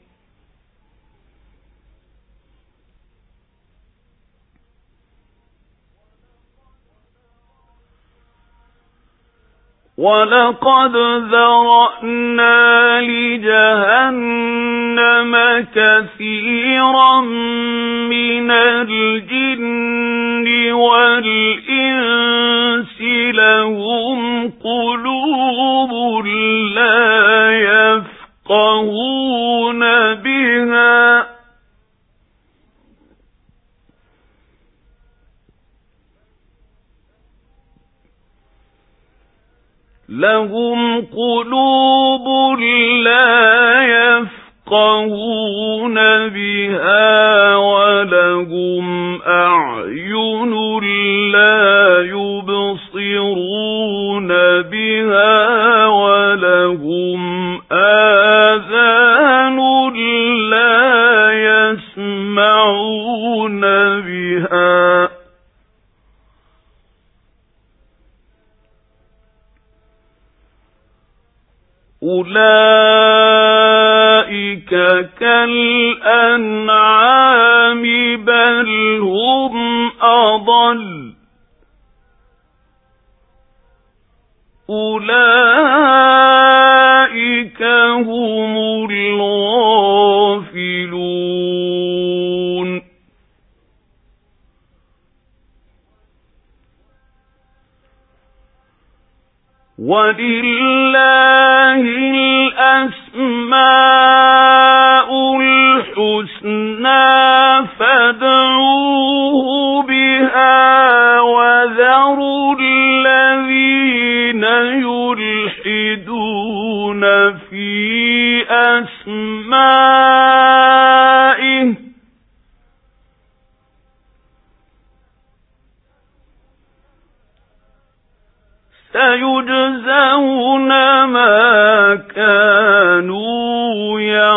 وَلَقَدْ ذَرَأْنَا لِجَهَنَّمَ كَثِيرًا مِنَ الْجِنِّ وَالْإِنسِ لَهُمْ قُلُوبٌ لَّا يَفْقَهُونَ بِهَا وَلَهُمْ أَعْيُنٌ لَّا يُبْصِرُونَ بِهَا وَلَهُمْ آذَانٌ لَّا يَسْمَعُونَ بِهَا أُولَئِكَ كَالْأَنْعَامِ بَلْ هُمْ أَضَلُّ أُولَئِكَ هُمُ الْغَافِلُونَ وَلِلَّهِ الْأَسْمَاءُ الْحُسْنَى فَادْعُوهُ بِهَا وَذَرُوا الَّذِينَ يُلْحِدُونَ فِي أَسْمَائِهِ سَيُجْزَوْنَ مَا كَانُوا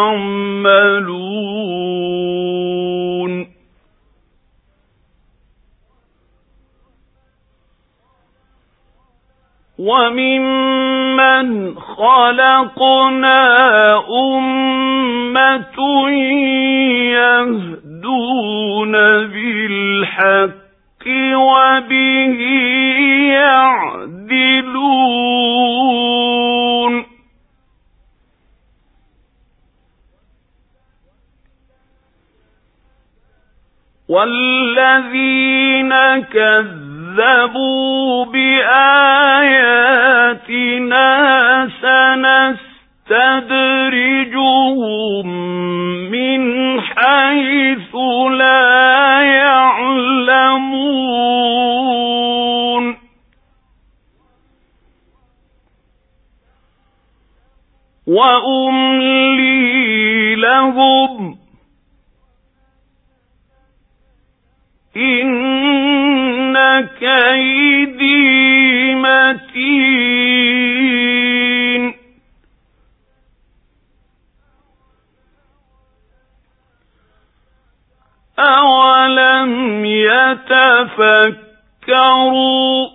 يَعْمَلُونَ وَمِمَّنْ خَلَقْنَا أُمَّةٌ يَهْدُونَ بِالْحَقِّ وَبِهِ يَعْدِلُونَ وَالَّذِينَ كَذَّبُوا بِآيَاتِنَا سَنَسْتَدْرِجُهُم مِّنْ حَيْثُ لَا يَعْلَمُونَ وَأُمْلِي لَهُمْ إِنَّ كَيْدِي مَتِينٌ أَوَلَمْ يَتَفَكَّرُوا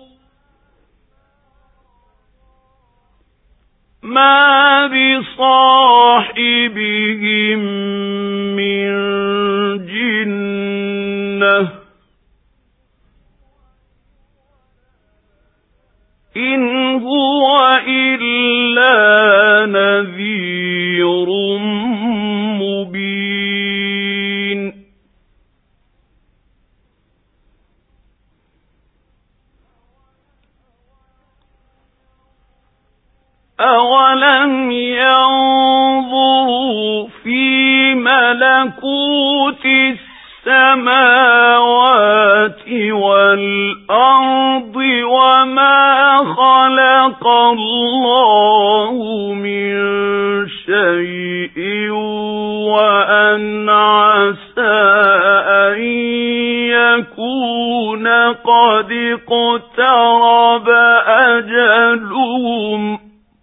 مَا بِصَاحِبِهِم مِّن جِنَّةٍ إِنْ هُوَ إِلَّا نَذِيرٌ مُبِينٌ أَوَلَمْ يَنظُرُوا فِي مَلَكُوتِ السَّمَاوَاتِ وَالْأَرْضِ وَمَا خَلَقَ اللَّهُ مِنْ شَيْءٍ وَأَنْ عَسَىٰ أَنْ يَكُونَ قَدِ اقْتَرَبَ أَجَلُهُمْ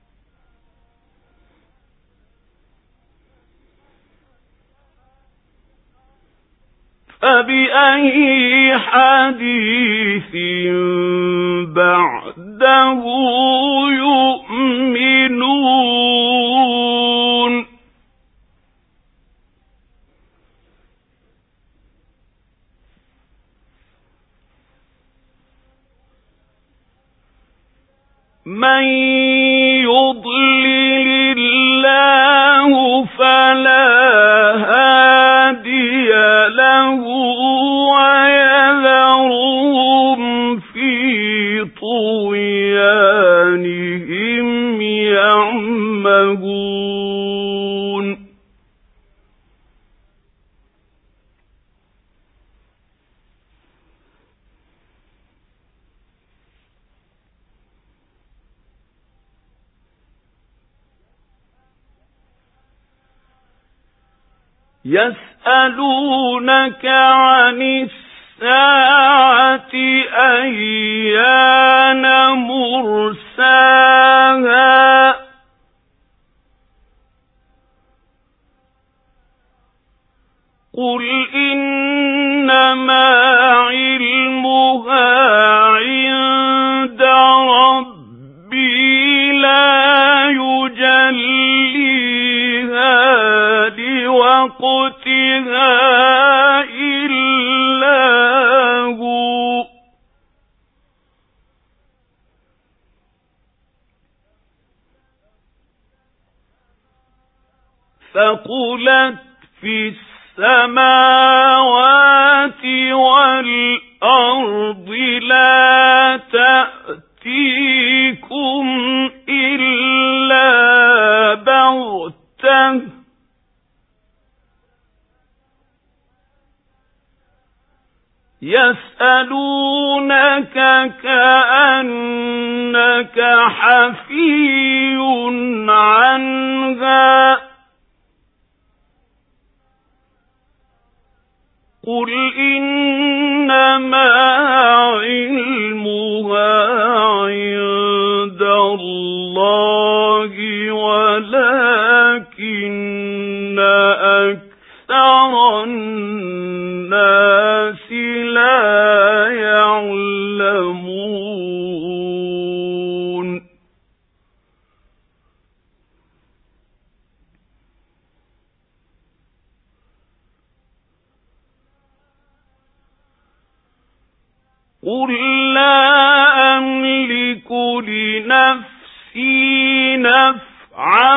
فَبِأَيِّ حَدِيثٍ بَعْدَهُ يُؤْمِنُونَ من يضلل الله فلا هادي له ويذرهم في طغيانهم يعمهون يسألونك عن الساعة أيان مرساها قل إنما علمها عند ربي لا يجليها لوقتها إلا هو ثقلت في السماوات والأرض لا تأتيكم إلا بغتة يسألونك كأنك حفي عنها قل إنما علمها عند الله ولكن أكثر الناس لا يعلمون قل لا أملك لنفسي نفعا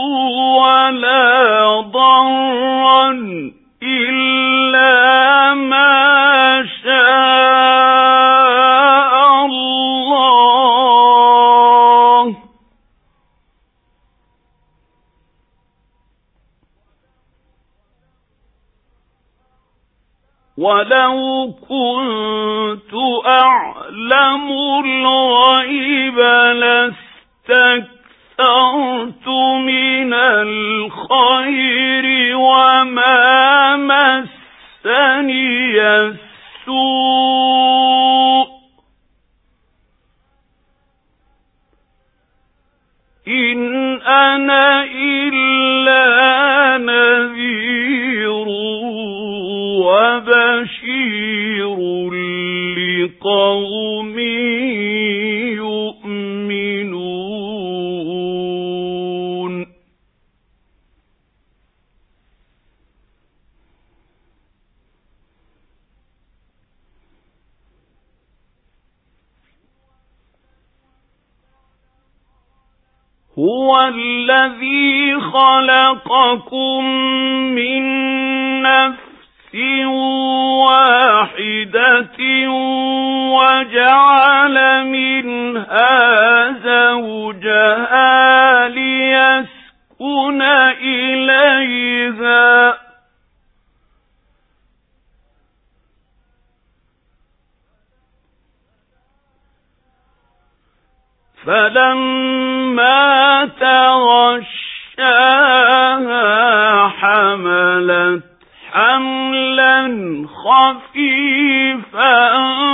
ولا ضرا إلا ما شاء الله ولو كنت أعلم الغيب لاستكثرت من الخير وما مسني السوء إن أنا إلا نذير وبشير لقوم يؤمنون هو الذي خلقكم من نفس واحدة وجعل منها زوجها ليسكن إليها فلما تغشاها حملت حملا خفيفا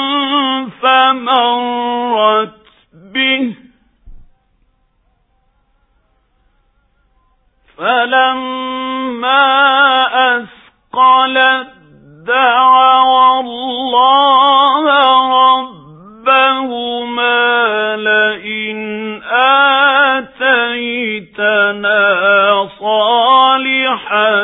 فمرت به فلما أثقلت دعوا الله ربهما لئن آتيتنا صالحا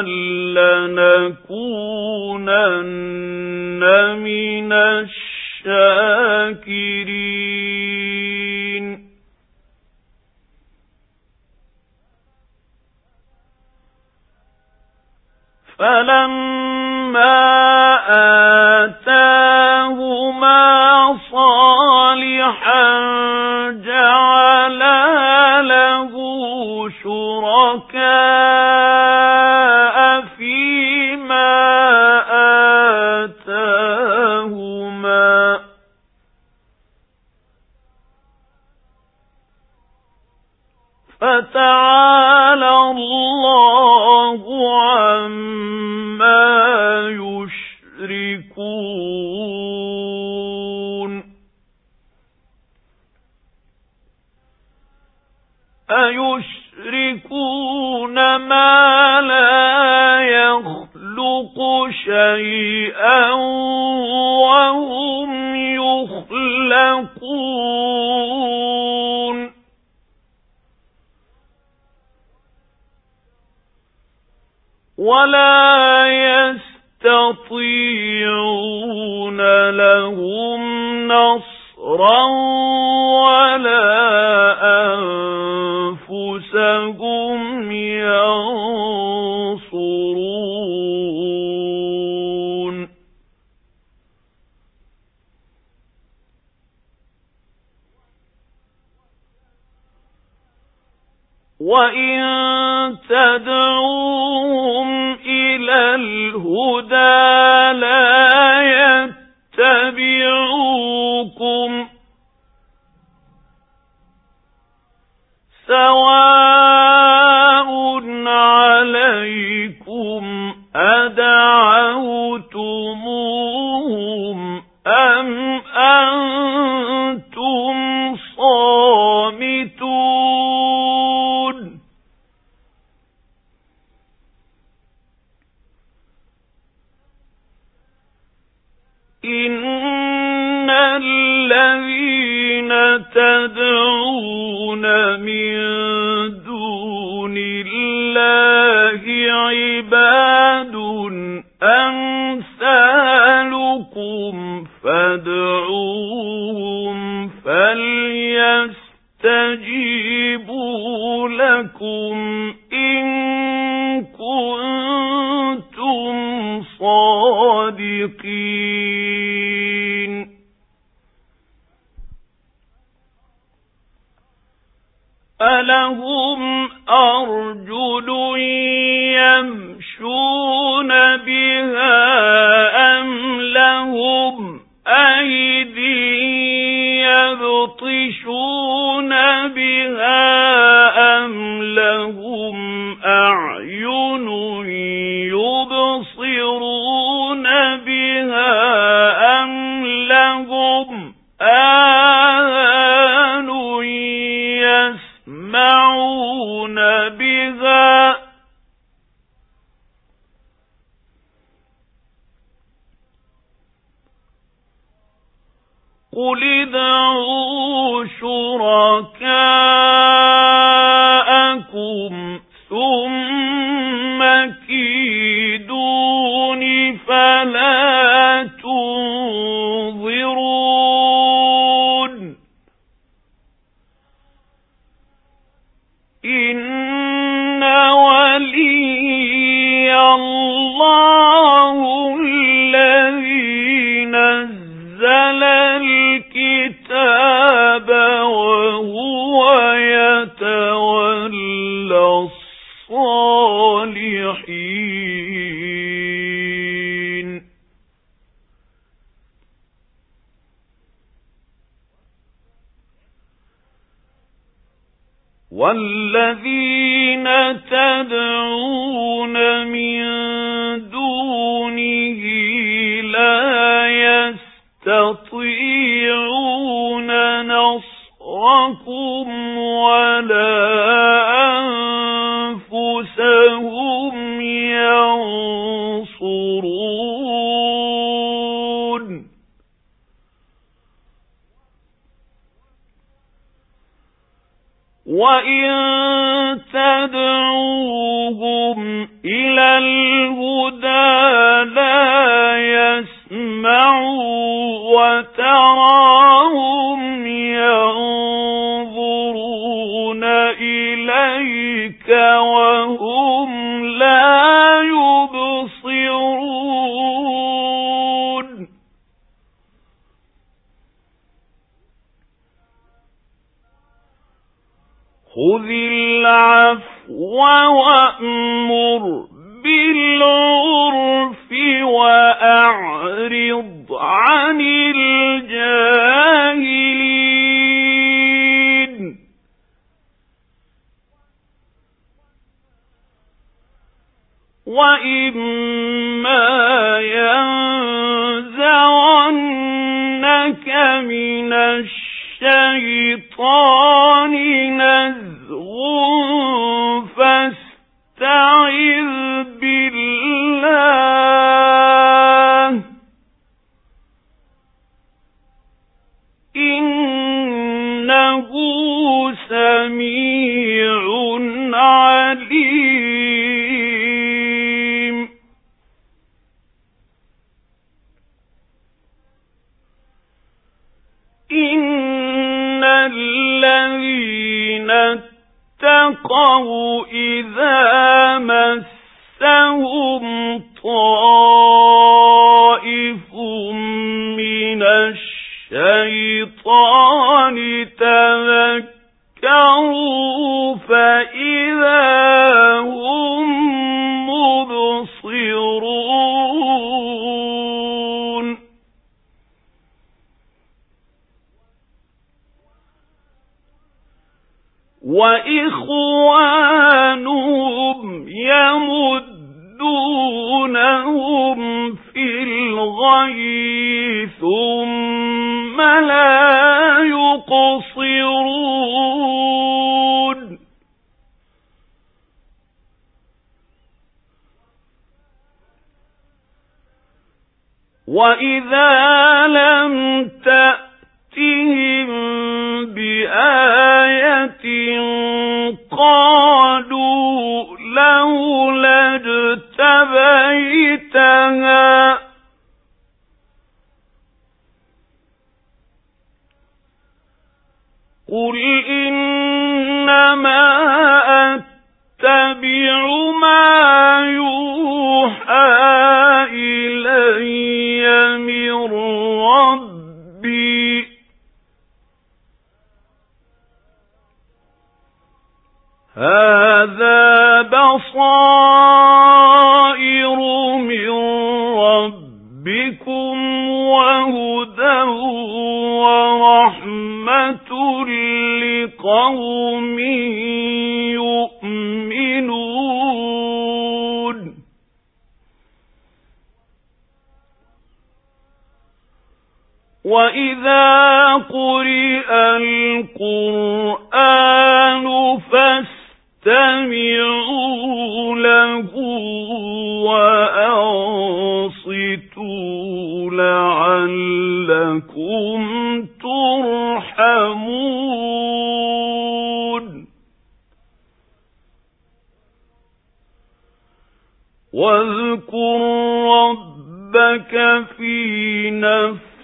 لنكونن من الشاكرين فَلَمَّا آتَاهُمَا صَالِحًا جَعَلَا لَهُ شُرَكَاءَ فِيمَا آتَاهُمَا ۚ فَتَعَالَى اللَّهُ عَمَّا يُشْرِكُونَ أَيُشْرِكُونَ مَا لَا يَخْلُقُ شَيْئًا وَهُمْ يُخْلَقُونَ وَلَا يَسْتَطِيعُونَ لَهُمْ نَصْرًا وَلَا أَنفُسَهُمْ يَنصُرُونَ وَإِن تَدْعُوهُمْ إِلَى الْهُدَى لَا يَتَّبِعُوكُمْ ۚ سَوَاءٌ عَلَيْكُمْ أَدَعَوْتُمُوهُمْ أَمْ أَنْتُمْ صَامِتُونَ إِنَّ الَّذِينَ تَدْعُونَ مِن دُونِ اللَّهِ عِبَادٌ أَمْثَالُكُمْ فَادْعُوهُمْ فَلْيَسْتَجِيبُوا لَكُمْ إِن كُنتُمْ صَادِقِينَ أَلَهُمْ أَرْجُلٌ يَمْشُونَ بِهَا أَمْ لَهُمْ أَيْدٍ يَبْطِشُونَ بِهَا أَمْ لَهُمْ أَعْيُنٌ يُبْصِرُونَ بِهَا أَمْ لَهُمْ آذَانٌ يَسْمَعُونَ بِهَا ۚ قُلِ ادْعُوا شُرَكَاءَكُمْ ثُمَّ كِيدُونِ فَلَا تُنظِرُونِ إِنَّ وَلِيَّ اللَّهُ الَّذِي نَزَّلَ الْكِتَابَ وَهُوَ يَتَوَلَّى الصَّالِحِينَ وَالَّذِينَ تَدْعُونَ مِن دُونِهِ لَا يَسْتَطِيعُونَ نَصْرَكُمْ وَلَا أَنفُسَهُمْ يَنصُرُونَ وَإِن تَدْعُوهُمْ إِلَى الْهُدَى لَا يَسْمَعُوا وَتَرَاهُمْ يَنظُرُونَ إِلَيْكَ وَهُمْ لَا يُبْصِرُونَ خذ العفو وأمر بالعرف وأعرض عن الجاهلين وإما ينزغنك من الشيطان نزغ فاستعذ بالله إنه سميع عليم إن الذين اتقوا إذا مسهم طائف من الشيطان تذكروا فإذا هم مبصرون وإخوانهم يمدونهم في الغي ثم لا يقصرون وإذا لم تأتهم بآية قالوا لولا اجتبيتها قل إنما أتبع ما يوحى إلي من ربي هذا بصائر من ربكم وهدى ورحمة لقوم يؤمنون وإذا قرئ القرآن فاستمعوا له وأنصتوا لعلكم ترحمون واذكر ربك في نفسك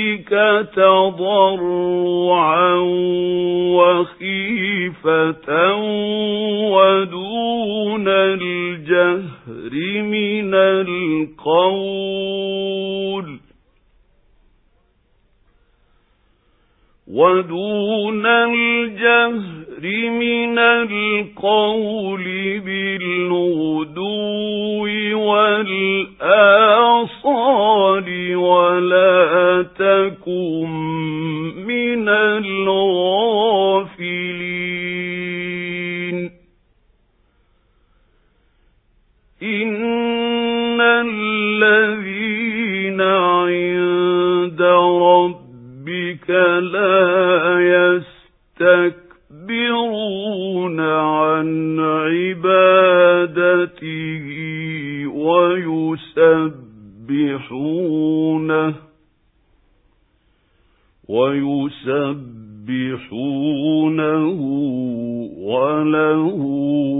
تضرعا وخيفة ودون الجهر من القول بالغدو والآصال ولا تكن من الغافلين إن الذين عند ربك لا يستكبرون عن عبادته ويسبحونه وله